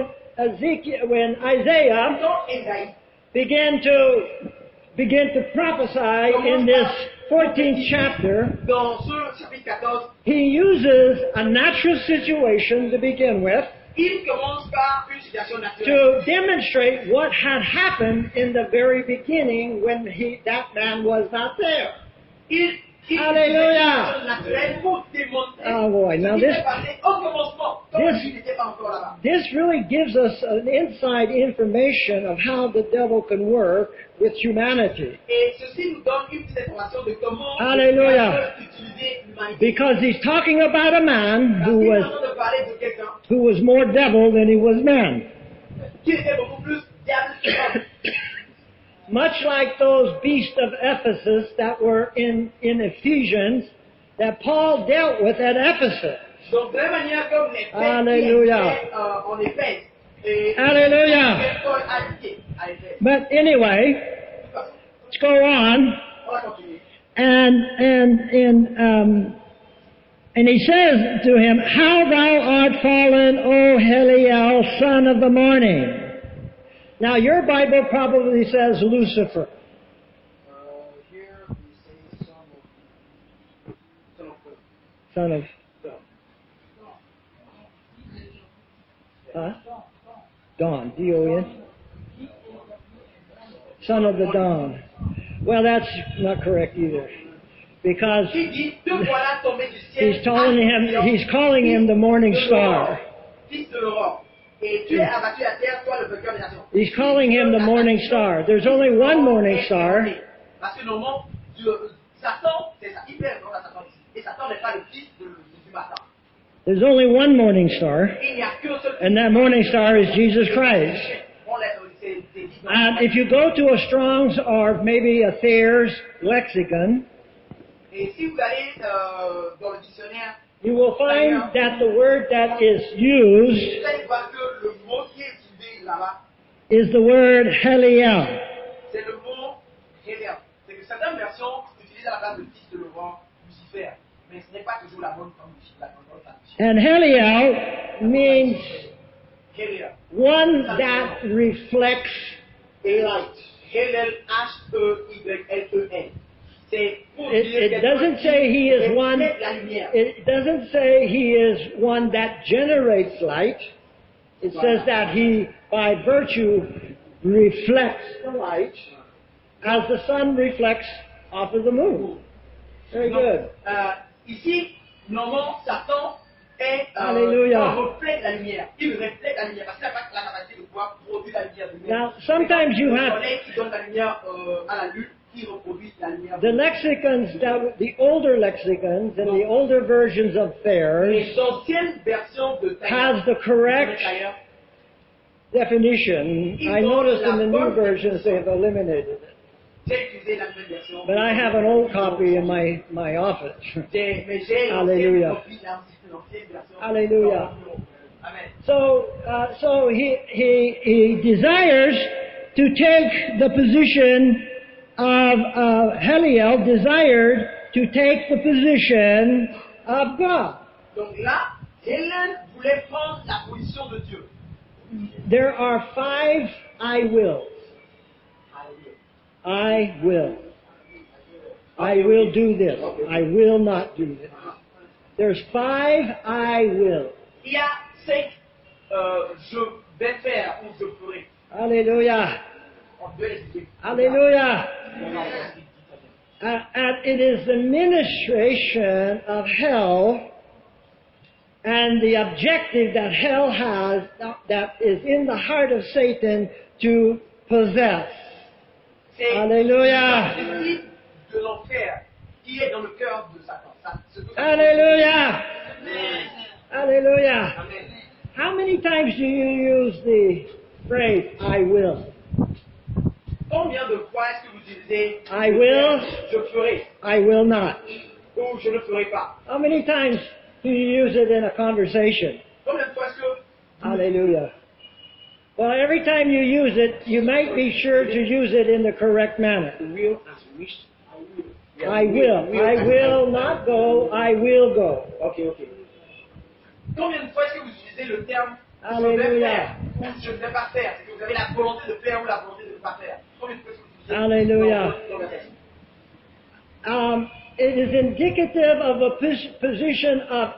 Isaiah Quand Ésaïe began to prophesy in this 14th chapter, dans ce chapitre 14, he uses a natural situation to begin with il commence par une situation naturelle. to demonstrate what had happened in the very beginning when that man was not there. Il Hallelujah. naturelle pour démontrer Oh boy, now ce qui this s'est passé au commencement, quand il n'était pas encore là-bas. this really gives us an inside information of how the devil can work with humanity. Et ceci nous donne une petite information de comment Hallelujah. peut utiliser l'humanité. Because he's talking about a man Parce qu'il est en train de parler de quelqu'un who was more devil than he was man. qui était beaucoup plus diable que homme. Much like those beasts of Ephesus that were in Ephesians that Paul dealt with at Ephesus. Donc de la même manière comme les Hallelujah. qui étaient en Éphèse. Et Hallelujah. Paul a dit à Éphèse. But anyway, let's go on. On va continuer. And he says to him, "How thou art fallen, O Heliel, son of the morning." Now your Bible probably says Lucifer. Here we say Son of Dawn, D-O-N. Son of the dawn. Well, that's not correct either, because Qui dit, te voilà tombé du ciel. he's calling him the morning star. Fils de l'aurore. Et tu es abattu à terre, toi le vainqueur des nations. He's calling him the morning star. There's only one morning star. Parce que normalement, Satan, c'est ça, il perd à Satan ici. Et Satan n'est pas le fils du matin. There's only one morning star, Il n'y a qu'un seul and that morning star is Jesus Christ. c'est dit dans And if you go to a Strong's or maybe a Thayer's lexicon, Et si vous allez dans le dictionnaire, you will find that the word that is used vous allez voir que le mot qui est utilisé là-bas, is the word Heliel. c'est le mot Hélium. C'est que certaines versions utilisent à la place de fils de l'aurore, Lucifer. Mais ce n'est pas toujours la bonne traduction. And Heliel means Hélium. one that reflects Light. Hélel, H-E-Y-L-E-L. C'est pour It, dire it quelqu'un doesn't qui say he is one. reflète la lumière. It doesn't say he is one that generates light. It says that he, by virtue, reflects the light as the sun reflects off of the moon. Very Donc, good. Ici, normalement, Satan est Alléluia. un reflet de la lumière. Il reflète la lumière parce qu'il n'a pas la capacité de pouvoir produire la lumière lui-même. Now, sometimes you Le have soleil qui donne la lumière à la lune, qui reproduit la lumière. the lexicons, the older lexicons and the older versions of Thayer's Les anciennes versions de has the correct Thayer, definition. I noticed in the new versions they've eliminated it. j'ai utilisé la nouvelle version. But I have an old copy in my office. Mais j'ai Hallelujah. l'ancienne version. Hallelujah. Amen. So he desires to take the position of Heliel desired to take the position of God. Donc là, Hélène voulait prendre la position de Dieu. There are 5 I wills. I will. I will do this. I will not do this. There's 5 I will. Il y a 5 je vais faire ou je ferai. Hallelujah. On peut expliquer. Hallelujah. And it is the ministration of hell and the objective that hell has that is in the heart of Satan to possess. C'est Alléluia. l'objectif de l'enfer qui est dans le cœur de Satan. Hallelujah. Amen. Hallelujah. Amen. How many times do you use the phrase I will? Combien de fois est-ce que vous utilisez I will. je ferai I will not. ou je ne ferai pas? How many times do you use it in a conversation? Combien de fois est-ce que Hallelujah. Well, every time you use it, you might be sure to use it in the correct manner. will as wished? I will. I will not go. I will go. Ok. Combien de fois est-ce que vous utilisez le terme je vais Alléluia. faire ou je ne vais pas faire? C'est que vous avez la volonté de faire ou la volonté de ne pas faire. Combien de fois est-ce que vous utilisez Alléluia. dans la version? It is indicative of a position of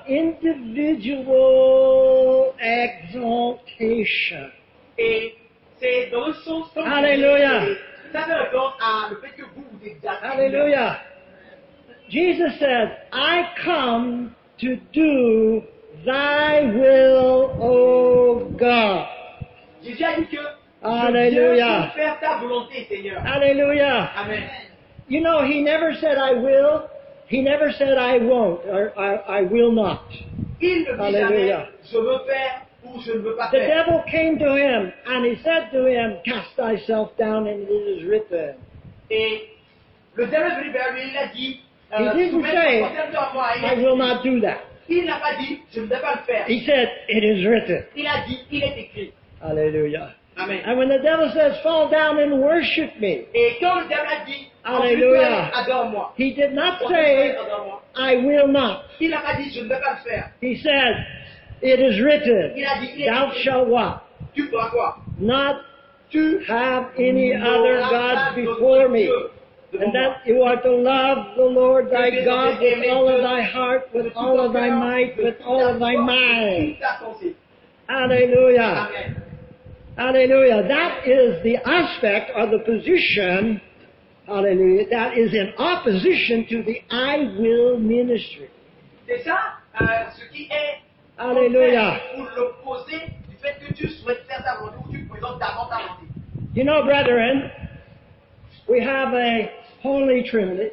individual exaltation. Et c'est dans le sens comme Alléluia. ça fait référence à le fait que vous vous exaltez. Hallelujah. Jesus said, I come to do thy will, O God. Jésus a dit que Alléluia. je viens faire ta volonté, Seigneur. Hallelujah. Amen. You know, he never said I will. He never said I won't or I will not. Il ne dit Hallelujah. jamais je veux faire ou je ne veux pas The faire. devil came to him and he said to him, cast thyself down and it is written. Et le diable est venu vers lui, il a dit He didn't say, soumets-toi à moi. I will not do that. Il n'a pas dit je ne vais pas le faire. He said, it is written. Il a dit il est écrit. Hallelujah. Amen. And when the devil says, fall down and worship me, Et quand le diable a dit Hallelujah. adore-moi, he did not say, adore-moi, I will not. il n'a pas dit je ne vais pas le faire. He said, it is written, Il a dit il est thou écrit. shalt what? Tu feras quoi? Not Tu have any other n'auras gods pas before d'autre me. Dieu devant And moi. that you are to love the Lord thy God with all of thy heart, with all of thy might, with all of thy mind. Toute ta pensée. Hallelujah. Amen. Hallelujah. That is the aspect or the position, hallelujah, that is in opposition to the I will ministry. C'est ça ce qui est Hallelujah. pour l'opposé du fait que tu souhaites faire ta volonté ou tu présentes d'avant ta volonté. You know, brethren, we have a Holy Trinity.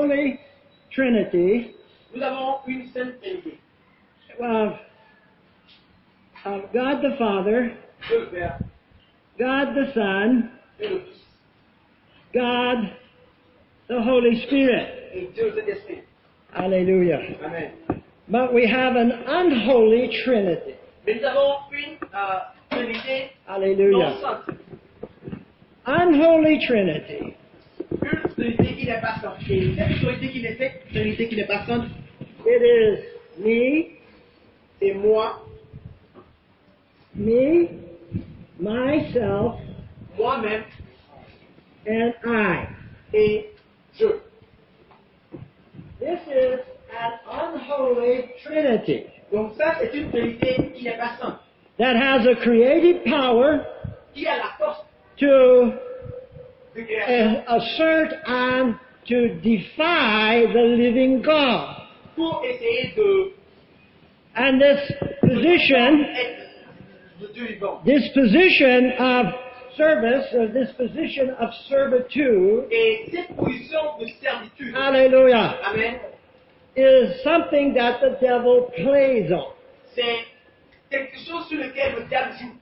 Nous avons une sainte Trinité. Well, God the Father, Dieu le Père, God the Son, Dieu le Fils God the Holy Spirit. et Dieu le Saint-Esprit. Hallelujah. Amen. But we have an unholy Trinity. Mais nous avons une Trinité Hallelujah. non sainte. Unholy Trinity. Une Trinité qui n'est pas sainte. Et cette Trinité qui n'est pas sainte, It is me, c'est moi, myself, moi-même and I. et je. Holy Trinity Donc ça, c'est une Trinité qui n'est pas sainte, that has a creative power qui a la force to de création assert and to defy the living God. pour essayer de And this position, être de Dieu vivant. this position of service, or this position of servitude, Et cette position de servitude, hallelujah, amen, is something that the devil plays on. c'est quelque chose sur lequel le diable joue.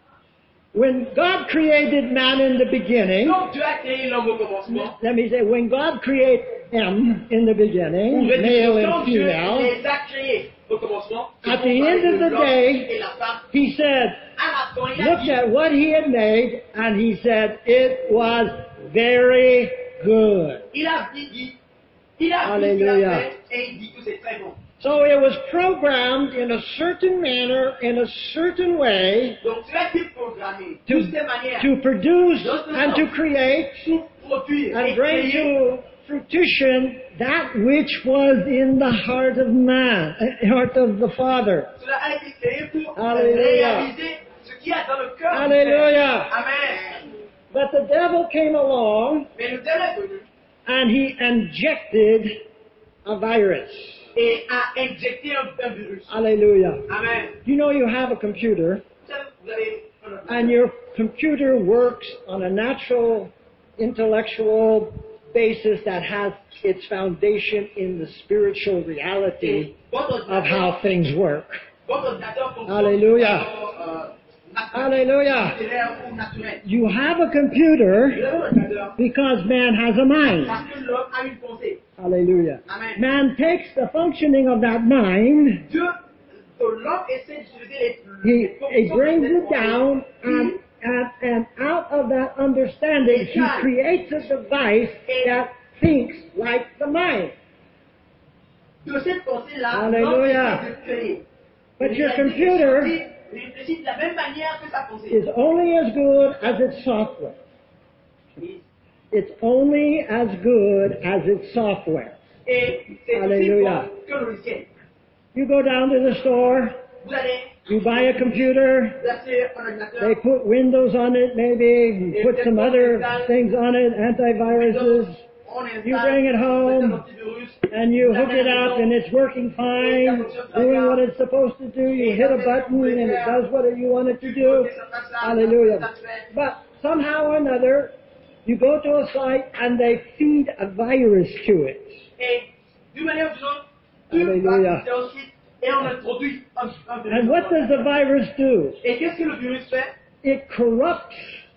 When God created man in the beginning, Donc Dieu a créé l'homme au commencement. let me say, when God created them in the beginning, male and Quand Dieu female, les a créés au commencement, at the end of the l'homme day, et la femme, he said, à la fin, il a looked dit, at what he had made, and he said, it was very good. il a dit, il a vu ce qu'il a Hallelujah. fait et il dit que c'est très bon. So it was programmed in a certain manner, in a certain way, Donc tu as été programmé to, de cette manière to produce and to create pour produire and et bring créer to fruition that which was in the heart of man, heart of the Father. Cela a été créé pour Hallelujah. réaliser ce qu'il y a dans le cœur du Hallelujah. Père. Amen. But the devil came along Mais le diable est venu and he injected a virus. et a injecté un virus. Hallelujah. Amen. You know you have a computer, Vous avez un ordinateur. and your computer works on a natural, intellectual basis that has its foundation in the spiritual reality Et votre of how ordinateur, things work. votre ordinateur fonctionne Hallelujah. de façon, Hallelujah. littéraire ou naturelle. You have a Vous computer avez un ordinateur because man has a mind. parce que l'homme a une pensée. Hallelujah. Amen. Man takes the functioning of that mind, Dieu, l'homme essaie d'utiliser he fonctions brings de cette it down, pensée. and out of that understanding, he creates a device that thinks like the mind. De cette pensée-là, l'homme Hallelujah. essaie de créer. But Il your a dit que computer ceci réfléchit de la même manière que sa pensée. is only as good as its software. It's only as good as its software. Et c'est aussi Hallelujah. bon que le logiciel. You go down to the store, Vous allez you buy a computer, placer un they ordinateur, put Windows on it maybe, put some other things on it, antiviruses, on installe, you bring it home, un antivirus, and you hook it up and it's working fine, doing what it's supposed to do. You hit a button and it does what you want it to do. Hallelujah. But somehow or another, you go to a site and they feed a virus to it. et d'une manière ou d'une autre, tu Hallelujah. vas sur un site et on introduit un virus. And what does the virus do? Et qu'est-ce que le virus fait? It corrupts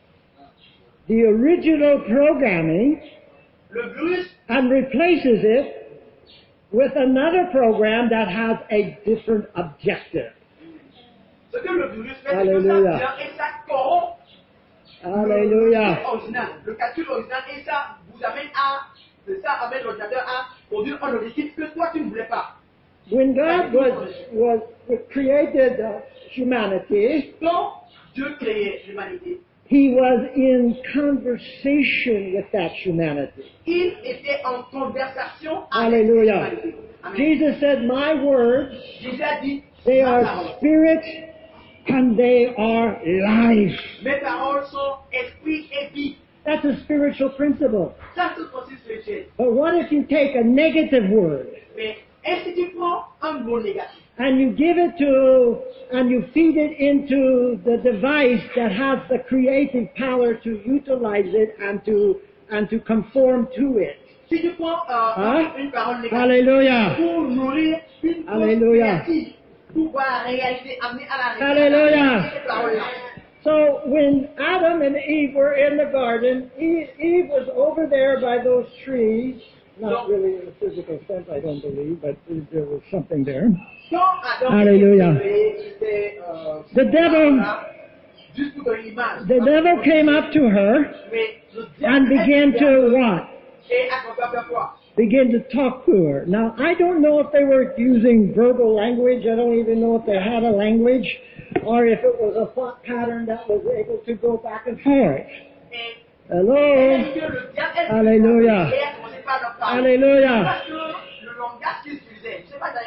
the original programming Le virus and replaces it with another program that has a different objective. ce que le virus fait, c'est que ça Hallelujah. vient et ça corrompt Hallelujah. le calcul original, et ça vous amène ça amène l'ordinateur à produire un objectif que toi tu ne voulais pas. When God was created humanity, Quand Dieu créait l'humanité, He was in conversation with that humanity. il était en conversation avec Hallelujah. l'humanité. Amen. Jesus said, "My words, Jésus a dit, they ma are parole. spirit and they are life." Mes paroles sont esprit et vie. That's a spiritual principle. Ça, c'est le principe spirituel. But what if you take a negative word Mais est-ce que tu prends un mot négatif and you give it to, and you feed it into the device that has the creative power to utilize it and to conform to it? Si tu prends une parole négative Hallelujah. pour nourrir une cause Alléluia. négative, pour voir la réalité, amener à la Alléluia. réalité cette parole-là. So when Adam and Eve were in the garden, Eve was over there by those trees. Not really in a physical sense, I don't believe, but there was something there. Quand Adam Hallelujah. était The devil, juste pour donner l'image. the devil came up to her Mais le and diable began to what? et a commencé à faire quoi? Began to talk to her. Now, I don't know if they were using verbal language. I don't even know if they had a language, or if it was a thought pattern that was able to go back and forth. Et Hello? le diable est Hallelujah. et a commencé par leur parler. Hallelujah. Parce que le langage qu'ils utilisaient, je ne sais pas d'ailleurs de si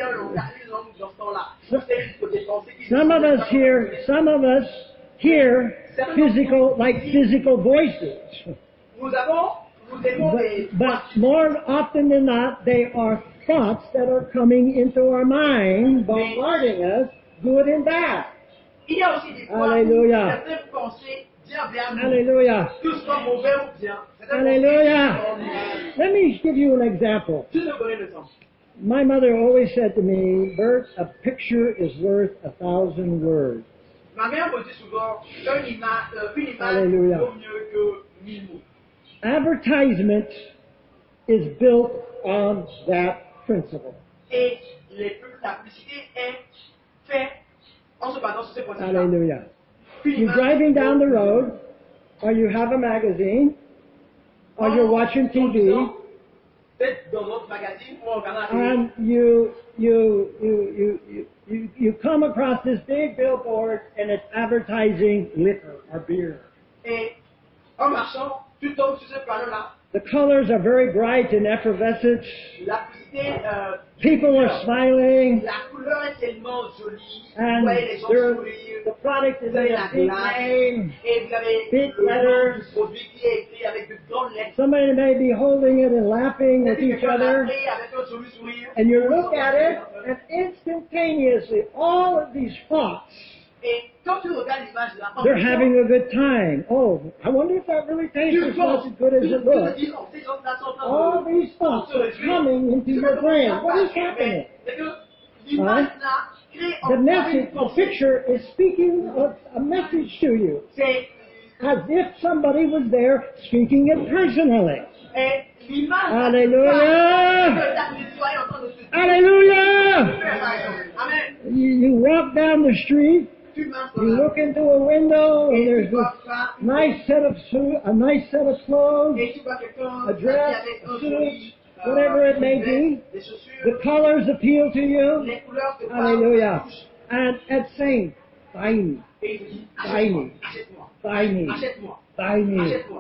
dans ce temps-là. C'est des pensées qui Some of us hear physical voices. Nous aimons des But more often than not, they are thoughts that are coming into our mind, bombarding us, good and bad. Il y a aussi des fois où Alléluia. certaines pensées viennent vers nous. Hallelujah. Que ce soit mauvais ou bien. Hallelujah. Let me give you an example. Je te donne l'exemple. My mother always said to me, Bert, a picture is worth 1,000 words. Ma mère me dit souvent, une image Alléluia. vaut mieux que 1000 mots. Advertisement is built on that principle. Et la publicité est faite en se basant sur ces principes-là. Hallelujah. Une You're image driving down the vaut- road, or you have a magazine, or you're watching TV, Peut-être dans notre magazine ou en regardant la télé. and you come across this big billboard, and it's advertising liquor or beer. Et en marchant, tu tombes sur ce panneau-là. The colors are very bright and effervescent. La publicité, People are smiling, la couleur est tellement jolie. Vous and voyez les gens sourire. the product is Vous avez in la a big glace. name. Et vous avez Big le nom letters. du produit qui est écrit avec de grandes lettres. Somebody may be holding it and laughing with Peut-être each quelqu'un l'a other, pris avec un joli sourire. and you look at it, and instantaneously, all of these thoughts, Et quand tu regardes l'image là, en they're même temps, having a good time. Oh, I wonder if that really tastes tu as much penses, as good as tu it te looks. dis, oh, ces gens-là sont en All train de these thoughts se are réjouir. coming into Tu your sais brain. comment What ça is passe, happening? c'est que l'image là crée en The toi une message, the pensée. picture is speaking a message to you, C'est as if somebody was there speaking it personally. l'image. Hallelujah. Que ta vie soit en train de se Hallelujah! faire, par exemple. Amen. You walk down the street, Tu marches dans you la look into a window, and et there's tu vois this ça, nice set of clothes, et tu vois quelqu'un a dress, avec un a suit, joli, whatever it may be. des chaussures, The colors appeal to you. les couleurs te parlent, Hallelujah. ta bouche, And saying, buy me, et il te dit, Buy me. achète-moi, buy me, achète-moi, buy me. achète-moi.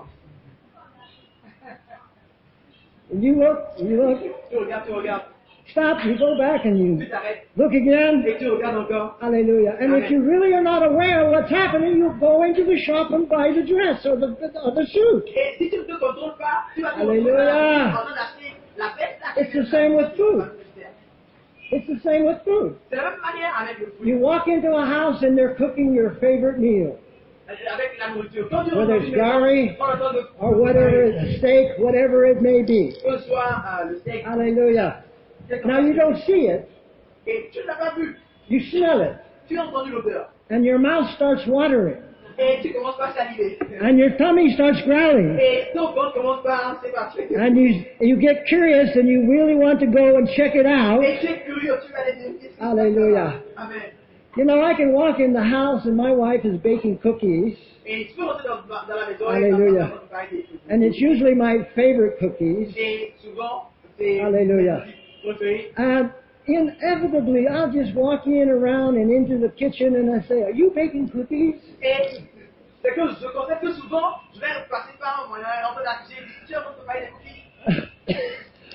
And you look, Tu regardes, stop, you go back and tu you t'arrêtes, look again. et tu regardes encore. Hallelujah. And if you really are not aware of what's happening, you go into the shop and buy the dress or the suit. Et si tu ne te contrôles pas, tu vas te Alléluia. retrouver en train d'acheter la bête là. It's the same with food. It's the same with food. C'est la même manière avec le fruit, You walk into a house and they're cooking your favorite meal, avec la nourriture. Quand tu whether rentres it's dans une gari maison, prends le temps de or whatever, a steak, whatever it may be. que ce soit le steak, Hallelujah. Now you don't see it, et tu ne l'as pas vu, you smell it, tu as entendu l'odeur, and your mouth starts watering, et tu commences par saliver, and your tummy starts growling, et ton corps commence par s'éparpiller. and you get curious and you really want to go and check it out. Et tu es curieux, tu vas aller vérifier. Hallelujah. Amen. You know, I can walk in the house and my wife is baking cookies, Et tu peux rentrer dans la maison Hallelujah. et préparer des trucs. and it's usually my favorite cookies. Et souvent, c'est Hallelujah. préféré. And inevitably, I'll just walk in around and into the kitchen and I say, "Are you baking cookies?" Et c'est que je constate que souvent, je vais passer par un moyen, rentrer dans la cuisine, et dire, tu es en train de préparer des cookies.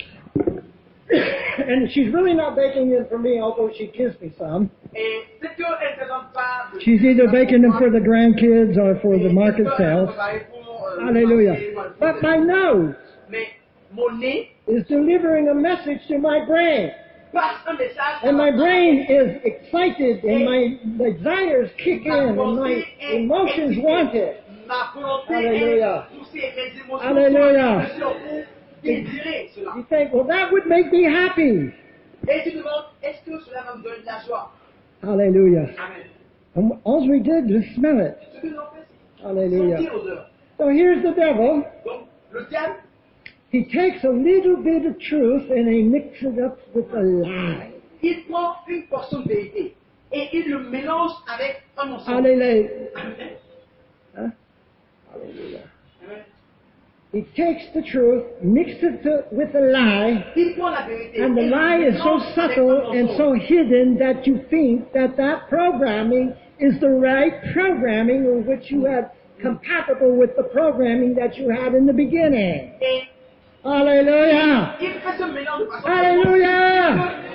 And she's really not baking them for me, although she gives me some. Et peut-être qu'elle ne présente pas de- She's either baking them for the grandkids or for the market sales. Hallelujah. But my nose Mais mon nez is delivering a message to my brain. passe un message. And my brain is excited and my desires kick in and my emotions want it. Ma volonté Hallelujah. est poussée, mes émotions Hallelujah. sont sur vous désirer cela. You think, well, that would make me happy. Et tu te demandes, est-ce que cela va me donner de la joie? Hallelujah. Amen. And all we did was smell it. Ce que nous avons fait, c'est Hallelujah. sentir l'odeur. So here's the devil. Donc, le diable, He takes a little bit of truth and he mixes it up with a lie. il prend une portion de vérité et il le mélange avec un mensonge. Hallelujah. Amen. Huh? Hallelujah. Amen. He takes the truth, mixes it with a lie, Il prend la vérité and the et lie il is so mélange avec un subtle and mensonge. so hidden that you think that that programming is the right programming or which you have compatible with the programming that you had in the beginning. Et Hallelujah. il fait ce mélange de façon Hallelujah.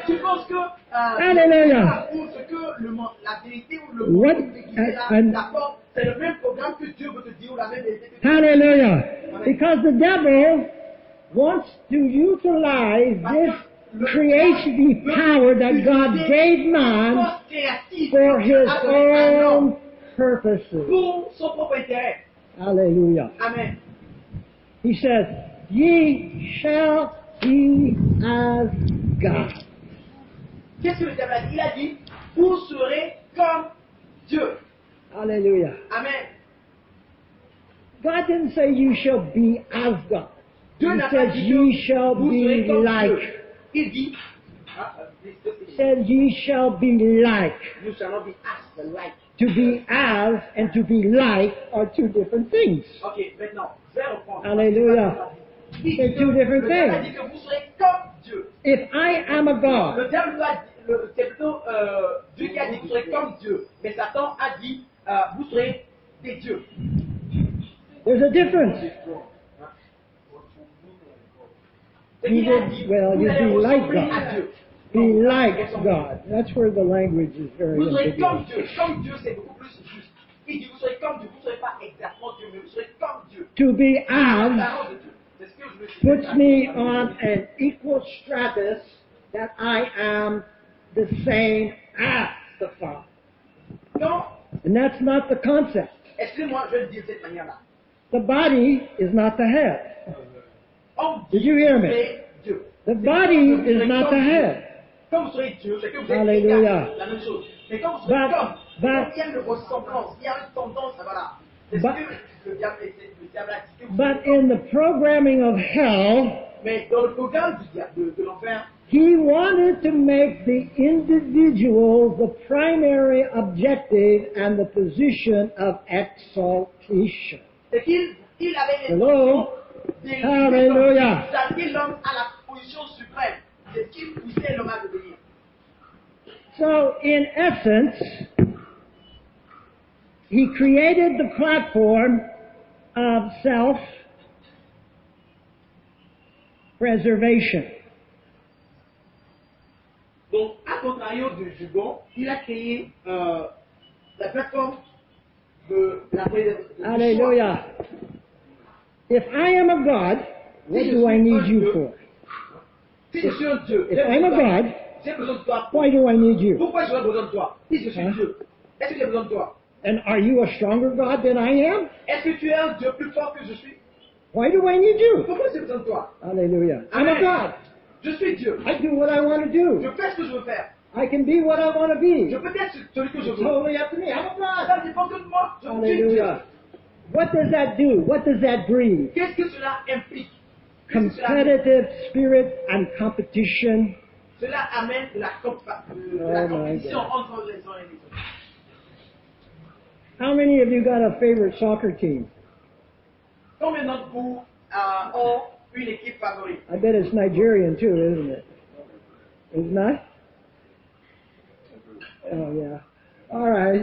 Tu penses que Hallelujah. ou ce que la vérité ou le What- monde t'apporte, c'est le même programme que Dieu veut te dire ou la même vérité que Dieu Hallelujah. Because the devil wants to utilize this creative power that God gave man force créative for his a donné à l'homme own purposes. pour son propre intérêt. Hallelujah. Amen. He says, ye shall be as God. Qu'est-ce que le diable a dit? Il a dit, vous serez comme Dieu. Hallelujah. Amen. God didn't say you shall be as God. Dieu He n'a pas said dit ye que shall vous serez be comme like. Dieu. Il dit, He said ye shall be like. you shall not be as but like. To be as and to be like are two different things. Ok, maintenant, je vais reprendre. Hallelujah. They're two different Le diable a dit things. que vous serez comme Dieu. If I am a God, Le diable c'est plutôt Dieu qui a dit que vous serez comme Dieu. Mais Satan a dit vous serez des dieux. there's a difference. Ce qu'il a dit, Well, vous you allez be like ressembler à God. Dieu. Be like God. That's where the language is very Vous serez comme ambiguous. Dieu. Comme Dieu, c'est beaucoup plus juste. Il dit vous serez comme Dieu. Vous ne serez pas exactement Dieu, mais vous serez comme Dieu. To be La as parole de Dieu. C'est ce que je veux dire. puts me on an equal stratus that I am the same as the Father. Non, And that's not the concept. excusez-moi, je vais le dire de cette manière-là. The body is not the head. On Did you hear me? c'est Dieu. The body is not the head. Comme vous serez Dieu, c'est que vous êtes Hallelujah. égal, la même chose. Mais quand vous serez comme, but- il y a une ressemblance, il y a une tendance, voilà. C'est ce but- que le diable a dit. Que vous But serez in the programming of hell, Mais dans le programme du diable, de l'enfer, he wanted to make the individual the primary objective and the position of exaltation. c'est qu'il avait Hello? d'élever Hallelujah. d'amener l'homme à la position suprême. C'est ce qui poussait l'homme à devenir. So, in essence, he created the platform of self-preservation. Donc, à contrario du jugon, il a créé la plateforme de la Hallelujah. If I am a God, what do I need you for? Si je suis un Dieu, If I'm a God, j'ai besoin de toi. why do I need you? Pourquoi j'aurais besoin de toi? Si je suis Dieu, est-ce que j'ai besoin de toi? And are you a stronger God than I am? Est-ce que tu es un Dieu plus fort que je suis? Why do I need you? Pourquoi j'ai besoin de toi? Hallelujah. I'm a God. Je suis Dieu. I do what I want to do. Je fais ce que je veux faire. I can be what I want to be. Je peux être celui que je It's veux. totally up to me. I'm a God. Ça dépend que de moi. Je suis Dieu. Hallelujah. What does that do? What does that breed? Qu'est-ce que cela implique? Qu'est-ce que cela amène? Competitive spirit and competition. Cela amène de la Oh compétition my God. entre les uns et les autres. How many of you got a favorite soccer team? Combien d'entre vous ont une équipe favorite? I bet it's Nigerian too, isn't it? Isn't that? Oh yeah. All right.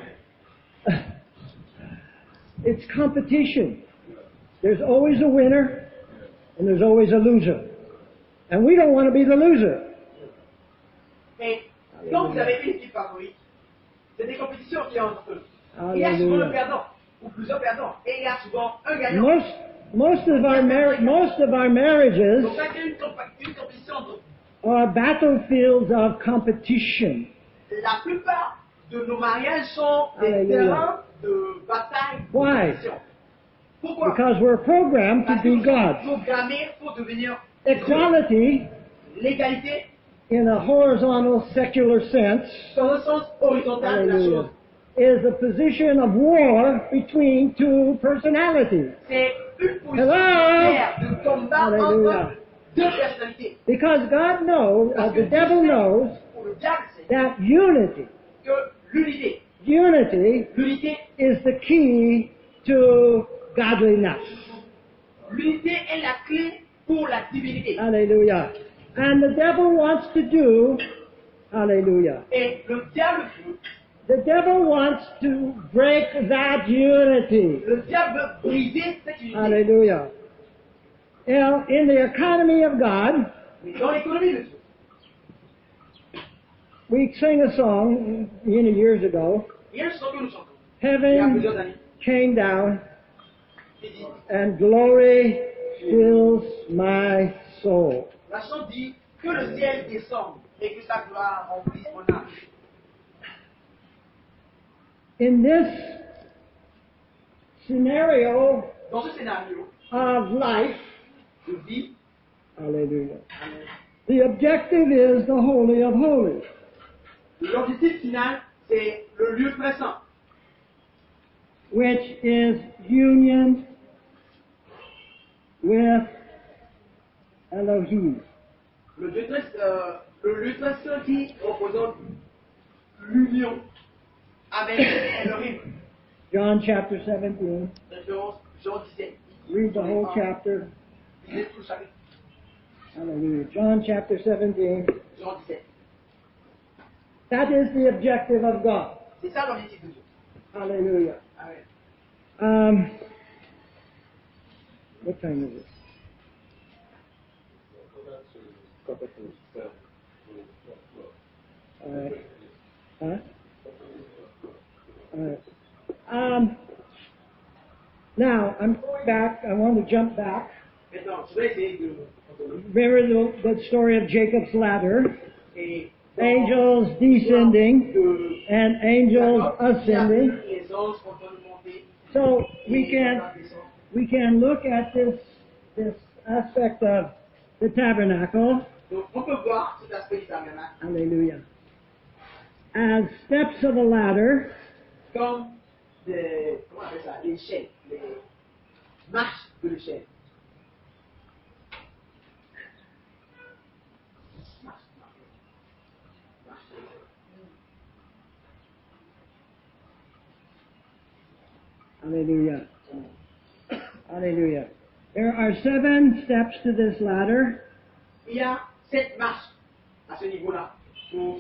It's competition. There's always a winner and there's always a loser. And we don't want to be the loser. Et quand vous avez une équipe favorite, c'est des compétitions qui entre eux. Il y a souvent un perdant ou plusieurs perdants et il y a souvent un gagnant. Most of our marriages Donc ça crée une compétition entre eux. are battlefields of competition. La plupart de nos mariages sont des Hallelujah. terrains de bataille. de Why? compétition. Pourquoi? Because we're programmed to Parce que be nous sommes God. programmés pour devenir Equality, l'égalité in a horizontal secular sense, dans le sens horizontal de la chose. is a position of war between two personalities. C'est une position Hello? claire de combat Hallelujah. entre deux personnalités. Because God knows, the devil knows, Pour le diable, c'est that unity que l'unité is the key to godliness. L'unité est la clé pour la divinité. Hallelujah. And the devil wants to do, hallelujah. Et le diable veut, The devil wants to break that unity. le diable veut briser cette unité. Hallelujah. Now, in the economy of God, Mais dans l'économie de Dieu, we sang a song many years ago. Il y a une chanson que nous chantons. Il y a plusieurs Heaven années. came down Qui dit, and glory fills my soul. la chanson dit que le ciel descende et que sa gloire remplisse mon âme. In this scenario Dans ce scénario of life, de vie, hallelujah, the objective is the Holy of Holies. l'objectif final, c'est le lieu très saint, which is union with Elohim. le lieu très saint qui représente l'union avec Elohim. John chapter 17. Référence Jean 17. Read the whole chapter. Lisez tout le chapitre. Hallelujah. John chapter 17. Jean 17. That is the objective of God. C'est ça l'objectif de Dieu. Hallelujah. Amen. What time is it? All right. Huh? All right. Now, I'm going back. I want to jump back. Maintenant, je vais essayer de... Remember the story of Jacob's ladder? Et Angels descending and angels ascending. les anges sont en train de monter. So we can look at this aspect of the tabernacle. Donc, on peut voir cet aspect du tabernacle Hallelujah. As steps of a ladder, comme des, comment on appelle ça, des échelles, des marches de l'échelle. hallelujah. Hallelujah. There are 7 steps to this ladder. Il y a 7 marches à ce niveau-là pour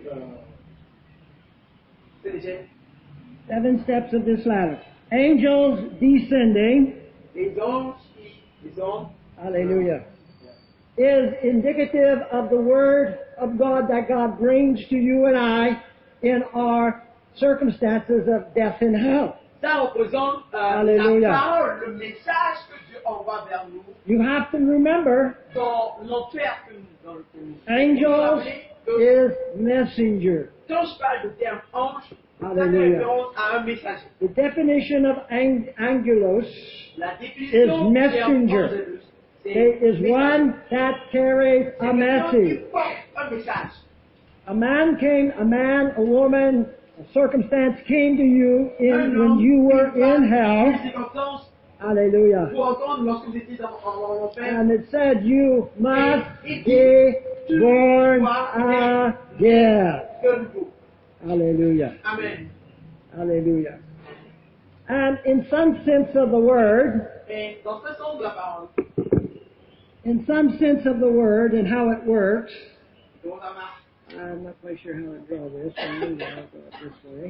cette échelle. 7 steps of this ladder. Angels descending, Les anges qui descendent, hallelujah, is indicative of the Word of God that God brings to you and I in our circumstances of death and hell. ça représente Alléluia. la parole, le message que Dieu envoie vers nous You have to remember, dans l'enfer que nous angels is messenger. Quand je parle de terme ange, ça fait Hallelujah. référence à un messager. The definition of angelos La définition is du terme messenger. angelus, It is one that carries a quelqu'un qui message. porte un message. A man, a woman, a circumstance came to you when you were in hell. Une circonstance Hallelujah. pour entendre lorsque vous étiez en enfer. And it said you must be born again. De nouveau. Hallelujah. Amen. Hallelujah. And in some sense of the word, Et dans ce sens de la parole, in some sense of the word and how it works, comment ça marche? I'm not quite sure how to draw this, but maybe I'll go it this way.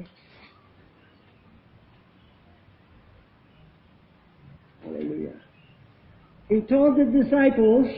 Hallelujah. He told the disciples,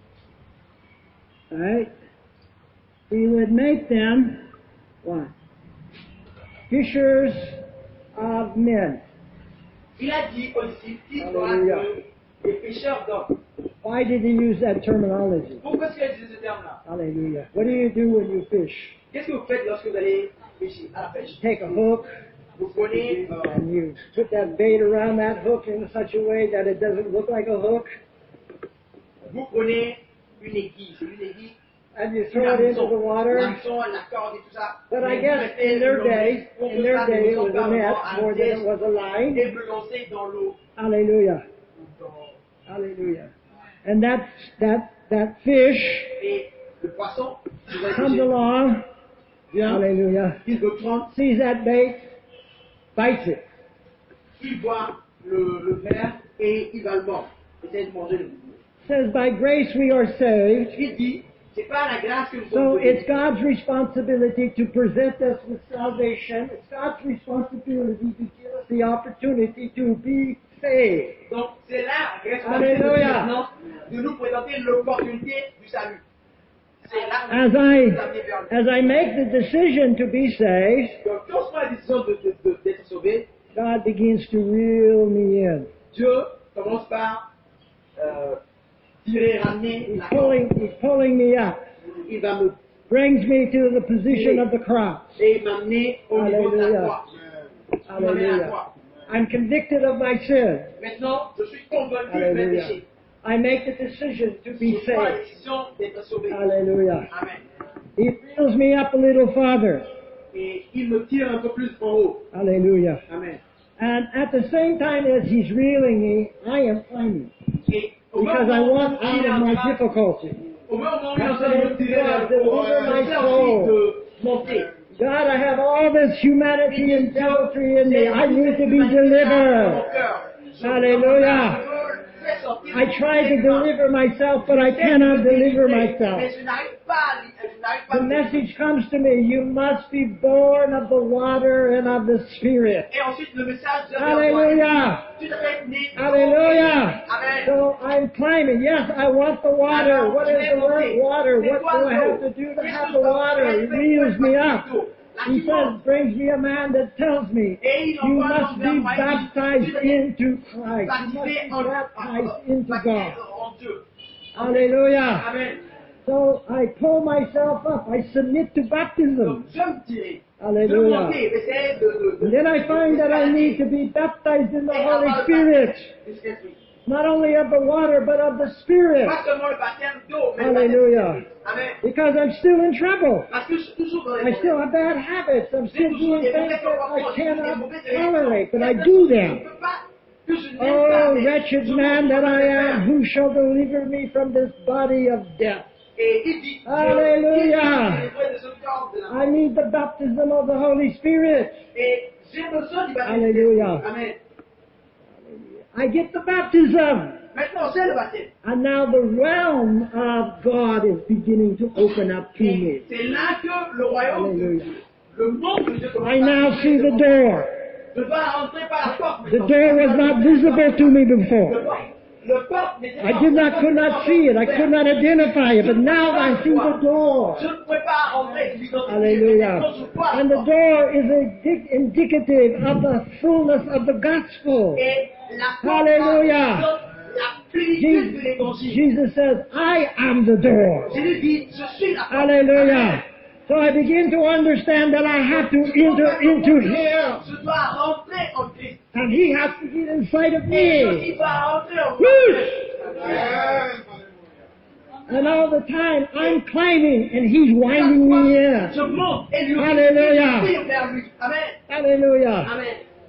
right, he would make them, what? Fishers of men. Il a dit aux disciples qu'ils soient Alléluia. des pêcheurs d'hommes. Why did he use that terminology? Pourquoi est-ce qu'il a utilisé ce terme-là? Hallelujah. What do you do when you fish? Qu'est-ce que vous faites lorsque vous allez pêcher à la pêche? Take a hook Vous prenez and you put that bait around that hook in such a way that it doesn't look like a hook, une aiguille, c'est une aiguille, and you une throw it into the water. l'hameçon, la corde et tout ça. But I Mais guess vous mettez in their le day, pour in que their ça day ne it was ressemble a pas net vraiment à un more than it piège was a line. et vous le lancez dans l'eau. Hallelujah. Hallelujah. And that fish Et le poisson, vous allez comes pêcher, along, vient, hallelujah, il le prend, sees that bait, bites it. il voit le ver et il va le mordre. Essaye de manger le Says, by grace we are saved. Il dit, c'est pas la grâce que nous So sommes it's sauvés. God's responsibility to present us with salvation. It's God's responsibility to give us the opportunity to be saved. Donc c'est la responsabilité de Dieu Alléluia. maintenant de nous présenter l'opportunité du salut. C'est là as I make the decision to be saved, Donc, quand on prend la décision d'être sauvé, God begins to reel me in. Dieu commence par tirer, ramener la corde. He's pulling me up, Il va me brings me to the position of the cross. et m'amener au niveau de la Hallelujah. croix. Il m'amène à la Hallelujah. croix. I'm convicted of my sin. Maintenant, je suis convaincu de mes Hallelujah. péchés. I make the decision to be Je prends la saved. décision d'être sauvé. Hallelujah. Amen. He reels me up a little farther. Et il me tire un peu plus en haut. Hallelujah. Amen. And at the same time as he's reeling me, I am climbing. Et au Because I want out of my difficulty. Au moment où il est en train de me tirer vers le haut, Deliver my j'essaie soul. aussi de monter. God, I have all this humanity and deviltry in me. I need to be Dans delivered. mon cœur. Hallelujah. I try to deliver myself, but I cannot deliver myself. Mais je n'arrive pas The message comes to me, you must be born of the water and of the Spirit. Et ensuite, le message de Hallelujah. tu dois être né. Hallelujah. Amen. So I'm climbing. Yes, I want the water. What is the word water? What do I have to do to have the water? He reels me up. He says, brings me a man that tells me, you must be baptized into Christ. You must be baptized into God. Hallelujah. Amen. So I pull myself up. I submit to baptism. Donc, je me tire. Hallelujah. And then I find that I need to be baptized in the Holy Spirit. Not only of the water, but of the Spirit. Pas seulement le baptême d'eau, mais le Hallelujah. baptême. Amen. Because I'm still in trouble. Parce que je suis toujours dans I les still have bad habits. I'm still doing things that I cannot tolerate, but I do them. Oh, wretched man that I am, who shall deliver me from this body of death? Hallelujah. I need the baptism of the Holy Spirit. Hallelujah. Amen. I get the baptism. Maintenant, c'est le baptême. And now the realm of God is beginning to open up to me. Et c'est là que le royaume de Dieu, le monde de Dieu commence I now see the door. Je dois rentrer par la porte. The door was not visible to me before. Le porte n'était I could not see it. I could not identify it. But now I see the door. Je ne pouvais pas rentrer. Hallelujah. And the door is indicative of the fullness of the gospel. Hallelujah. Jesus says, I am the door. Hallelujah. So I begin to understand that I have to enter into Him. And He has to get inside of me. And all the time I'm climbing and He's winding me in. Hallelujah. Hallelujah.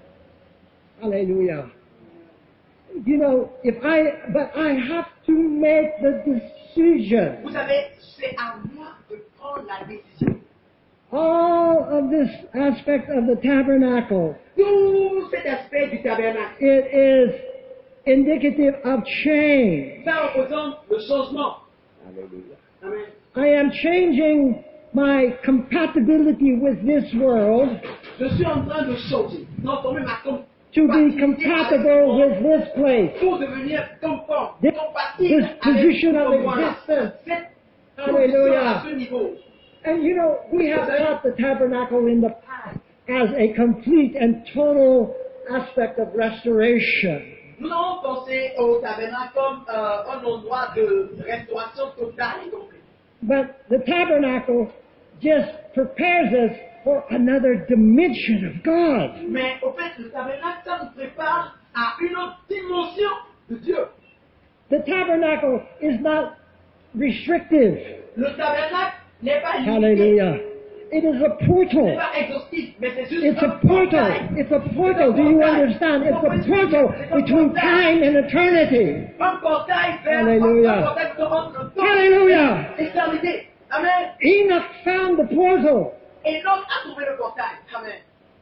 Hallelujah. You know, but I have to make the decision. Vous savez, c'est à moi de prendre la décision. All of this aspect of the tabernacle, Tout cet aspect du tabernacle, it is indicative of change. ça représente le changement. Hallelujah. Amen. I am changing my compatibility with this world Je suis en train de changer, transformer ma to be compatible with this place, pour devenir conforme, this compatible position of avec ce existence. cette Hallelujah. à ce niveau. And you know, we have taught the tabernacle in the past as a complete and total aspect of restoration. Nous avons pensé au tabernacle comme un endroit de restauration totale et complète. But the tabernacle just prepares us for another dimension of God. Mais au fait, le tabernacle, ça nous prépare à une autre dimension de Dieu. The tabernacle is not restrictive. Le tabernacle n'est pas limité. Hallelujah. It is a C'est portal. pas exhaustif, mais c'est juste It's a un portail. portal. It's a portal. Do you understand? It's a portal between time and eternity. Un portail vers Hallelujah. un portail qui entre le temps Hallelujah. et l'éternité. Amen. Enoch found the portal. Et l'homme a trouvé le portail. Amen.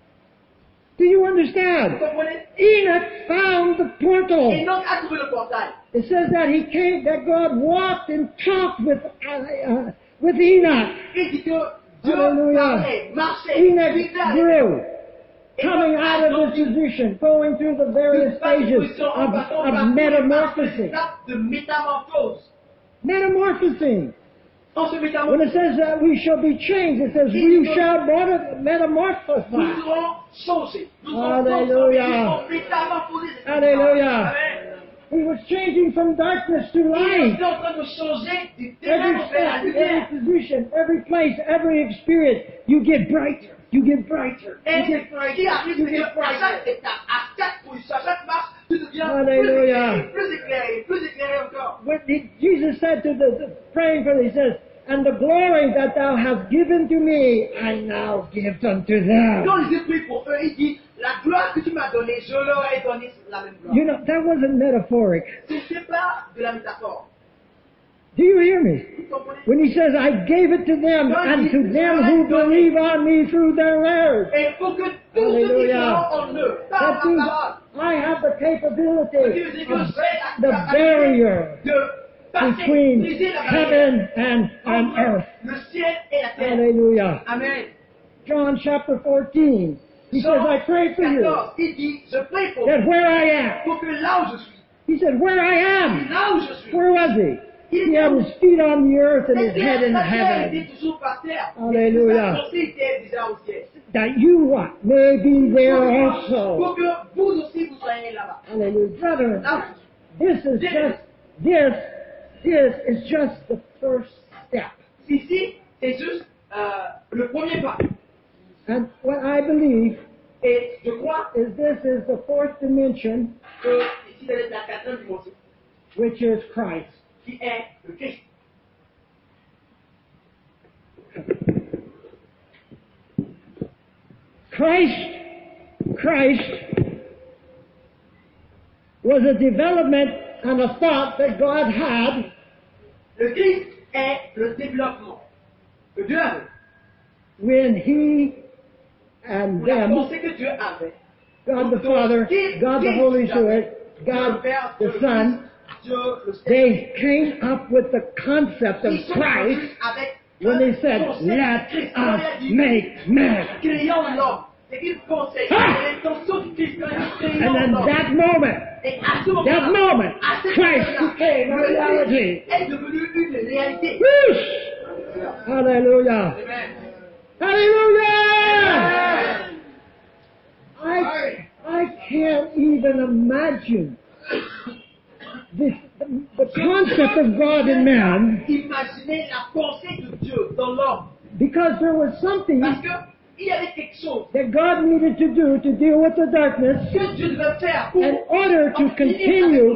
Do you Vous understand? comprenez? Enoch found the Et portal. l'homme a trouvé le portail. It says that that God walked and talked with Enoch. Il dit que Dieu Hallelujah. parlait, marchait, Enoch vivait. grew, coming out of this position, going through the various stages of metamorphosis. De métamorphose. Metamorphosing. on se When métamorphose. it says that we shall be changed, it says we shall Nous metamorphose. serons changés. Nous serons Hallelujah. transformés. Nous serons métamorphosés. Hallelujah. Amen. He was changing from darkness to Il light. est en train de changer du Every ténèbre vers la step, lumière. every position, every place, every experience, you get brighter. You get brighter. Et You ce get brighter. qui arrive, You c'est get qu'à brighter. chaque étape, à chaque position, à chaque marche, tu deviens Hallelujah. plus éclairé encore. When Jesus said to the praying for them, he says, "And the glory that thou hast given to me, I now give unto them." Quand les esprits pour eux, il dit, la gloire que tu m'as donnée, je leur ai donné la même gloire. You know, that wasn't metaphoric. Ce n'est pas de la métaphore. Do you hear me? Vous comprenez? When he says, "I gave it to them, and to them who believe on me through their words." Et pour que tous ceux qui Hallelujah. croient en eux, par That ma means parole, I have the capability Dieu dit que of j'ai the la barrier de passer, between briser la barrière heaven and entre earth. le ciel et la terre. Hallelujah. Amen. John chapter 14. He says, "I pray for you 14, il dit, je prie pour that vous, where I am." pour que là où je suis, He said, "Where I am." là où je suis, Where was he? He had his feet on the earth and his head in la terre heaven. était toujours par terre. Hallelujah. Sa pensée était déjà au ciel. That you what? May be there also. Pour que vous aussi vous soyez là-bas. Hallelujah. Brother, Là this is just the first step. ici, c'est juste le premier pas. And what I believe Et je crois is this is the fourth dimension, que ici, c'est la quatrième dimension, which is Christ. qui est le Christ. Christ was a development and a thought that God had Le Christ est le développement que Dieu avait. when He and Ou la them, pensée que Dieu avait. God the Father, God the Holy Spirit, God the Son, Dieu le Seigneur. they came up with the concept of Ils sont Christ venus avec when un they said, concept "Let Christ. us make man." Créons l'homme. C'est qu'ils pensaient. Ah! L'intention du Christ, And créons then l'homme. that moment, Et à ce that moment-là, moment, à ce Christ moment-là, became a le reality. Christ est devenu une réalité. Whoosh! Hallelujah. Amen. Hallelujah! I can't even imagine the concept of God in man, Imaginez la pensée de Dieu dans l'homme. because there was something Parce que il y avait quelque chose that God needed to do to deal with the darkness que Dieu devait faire pour in order to continue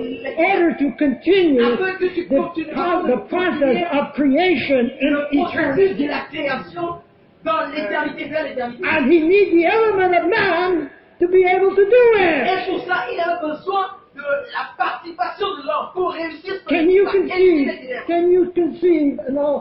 the process of creation in le processus de eternity. la création dans l'éternité, vers l'éternité. And he needs the element of man to be able to do it. Et pour ça, il avait besoin de la participation de l'homme pour réussir son Can you équipage. conceive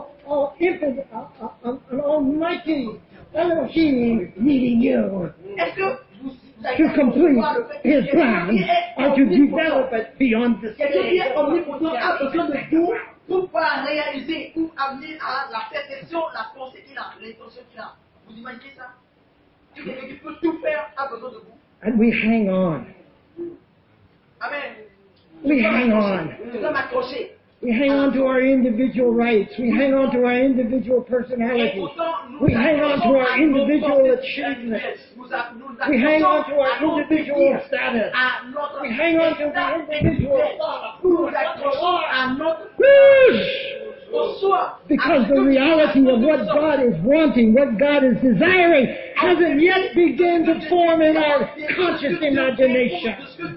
an almighty Elohim needing you Est-ce que vous to complete his plan or to develop it beyond the quelqu'un qui est stage? omnipotent a besoin de vous pour pouvoir réaliser, pour amener à la perfection la pensée qu'il a, l'intention qu'il a. Vous imaginez ça? Que quelqu'un qui peut tout faire a besoin de vous. And we hang on. Amen. We hang on. Je dois m'accrocher. We hang on to our individual rights. We hang on to our individual Et personalities. pourtant, nous We hang on to our individual achievements. We hang on to our individual status. We hang on to the individual Nous accrochons à notre Whoosh! Because the reality of what God is wanting, what God is desiring, hasn't yet begun to form in our conscious imagination.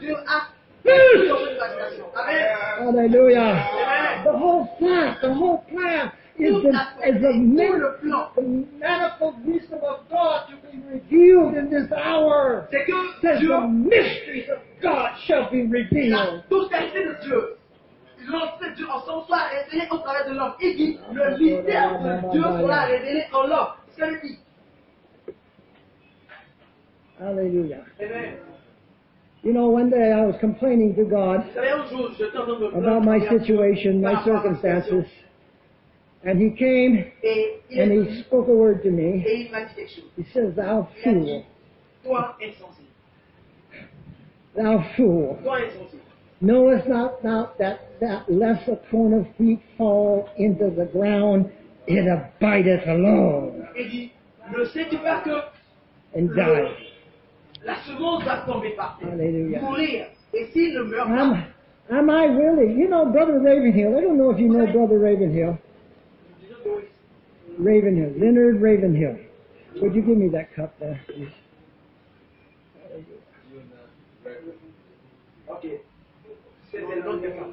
Hallelujah. The whole plan is the manifold wisdom of God to be revealed in this hour. C'est que Says Dieu, the mysteries of God shall be la revealed. totalité de Dieu, l'entrée de Dieu en son soit révélée au travers de l'homme. Il dit, le mystère de Dieu sera révélé en l'homme. C'est ce qu'il dit. Hallelujah. Amen. You know, one day I was complaining to God Vous savez, un jour, j'étais en train de about my situation, my circumstances, and He came Et il and est He venu spoke a word to me. et il m'a dit quelque chose. He says, "Thou Il a dit, fool, toi insensé, thou fool, toi insensé. knowest not thou that lest a corn of wheat fall into the ground it abideth alone Il dit, le sais-tu pas que and died. la semence va tomber par terre, Hallelujah. mourir, et s'il ne meurt pas, Am I really? You know Brother Ravenhill. I don't know if you know Brother Ravenhill. Ravenhill, Leonard Ravenhill. Would you give me that cup there, please? ok, c'est le nom de quelqu'un.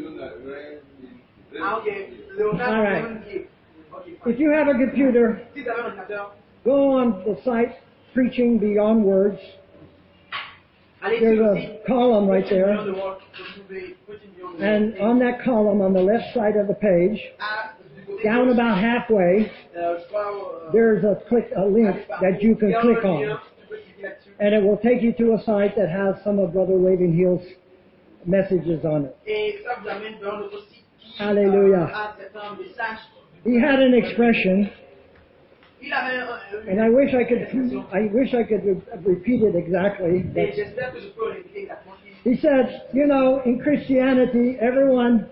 Ah ok, Léonard All right. Ravenhill. Ok, If you have a computer, si vous avez un ordinateur, go on the site Preaching Beyond Words. allez There's sur le a site column right Preaching there. Beyond the World, vous trouvez Preaching Beyond the And World. on that column on the left side of the page, Du côté down gauche, about halfway, je crois, there's a link that you can click on. Tu peux cliquer là-dessus. And it will take you to a site that has some of Brother Ravenhill's messages on it. Et ça vous amène vers notre site qui Hallelujah. a certains messages. He had an expression, Il avait and I wish I could repeat it exactly. et But j'espère que je peux répéter exactement. he said, you know, in Christianity, everyone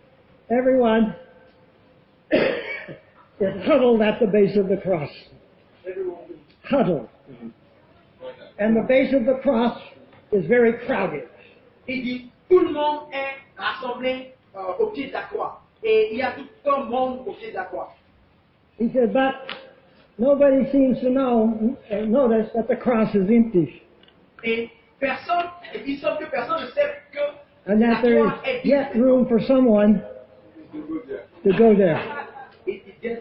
is huddled at the base of the cross. Huddled. And the base of the cross is very crowded. Il dit, tout le monde est rassemblé au pied de la croix. Et il y a tout un monde au pied de la croix. He said, but nobody seems to notice that the cross is empty. Et personne, et il semble que personne ne sait que And la that there croix is est yet vide. room for someone to go there. Et il dit,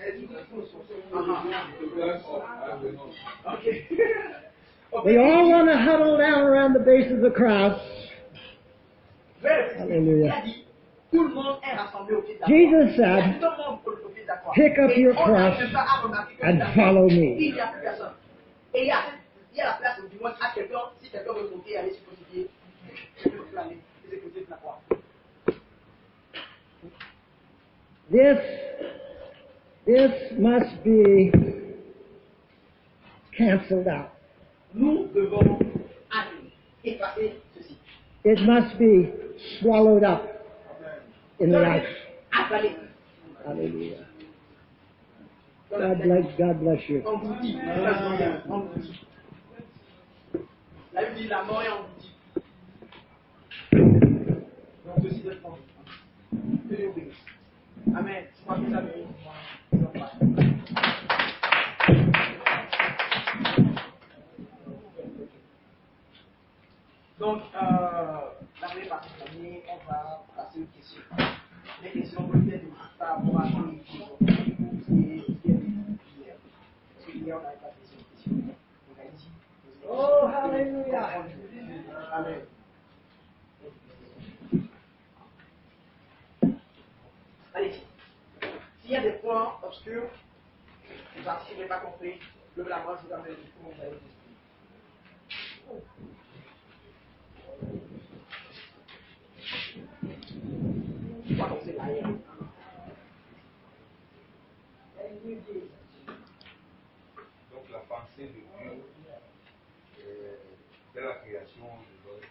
ok. We all want to huddle down around the base of the cross. Il a dit, tout le monde est rassemblé au pied de la croix. Jesus Il y a said, tout le monde au pied de la croix. pick up Et your on cross n'arrive même pas à remarquer que and la croix, follow il me. n'y a plus personne. Et il y a la place, du moins, à quelqu'un, si quelqu'un veut monter et aller sur le pied, quelqu'un peut aller de ce côté de la croix. This must be canceled out. Nous devons aller effacer ceci. It must be swallowed up in the life. Avaler. Hallelujah. God bless you. Englouti. Englouti. La Bible dit la mort est engloutie. Donc ceci doit être englouti. Que Dieu bénisse. Amen. Je crois que ça bénit. Donc, la première partie de l'année, on va passer aux questions. Les questions peut-être par rapport à ce qui est hier. Parce que hier, on n'avait pas de questions. On a dit. Oh, hallelujah. Amen. Allez, s'il y a des points obscurs, parce que je n'ai pas compris, levez la main, je vous amène du coup, vous allez vous expliquer. Pas comme c'est derrière. Donc la pensée de Dieu dès la création de l'homme,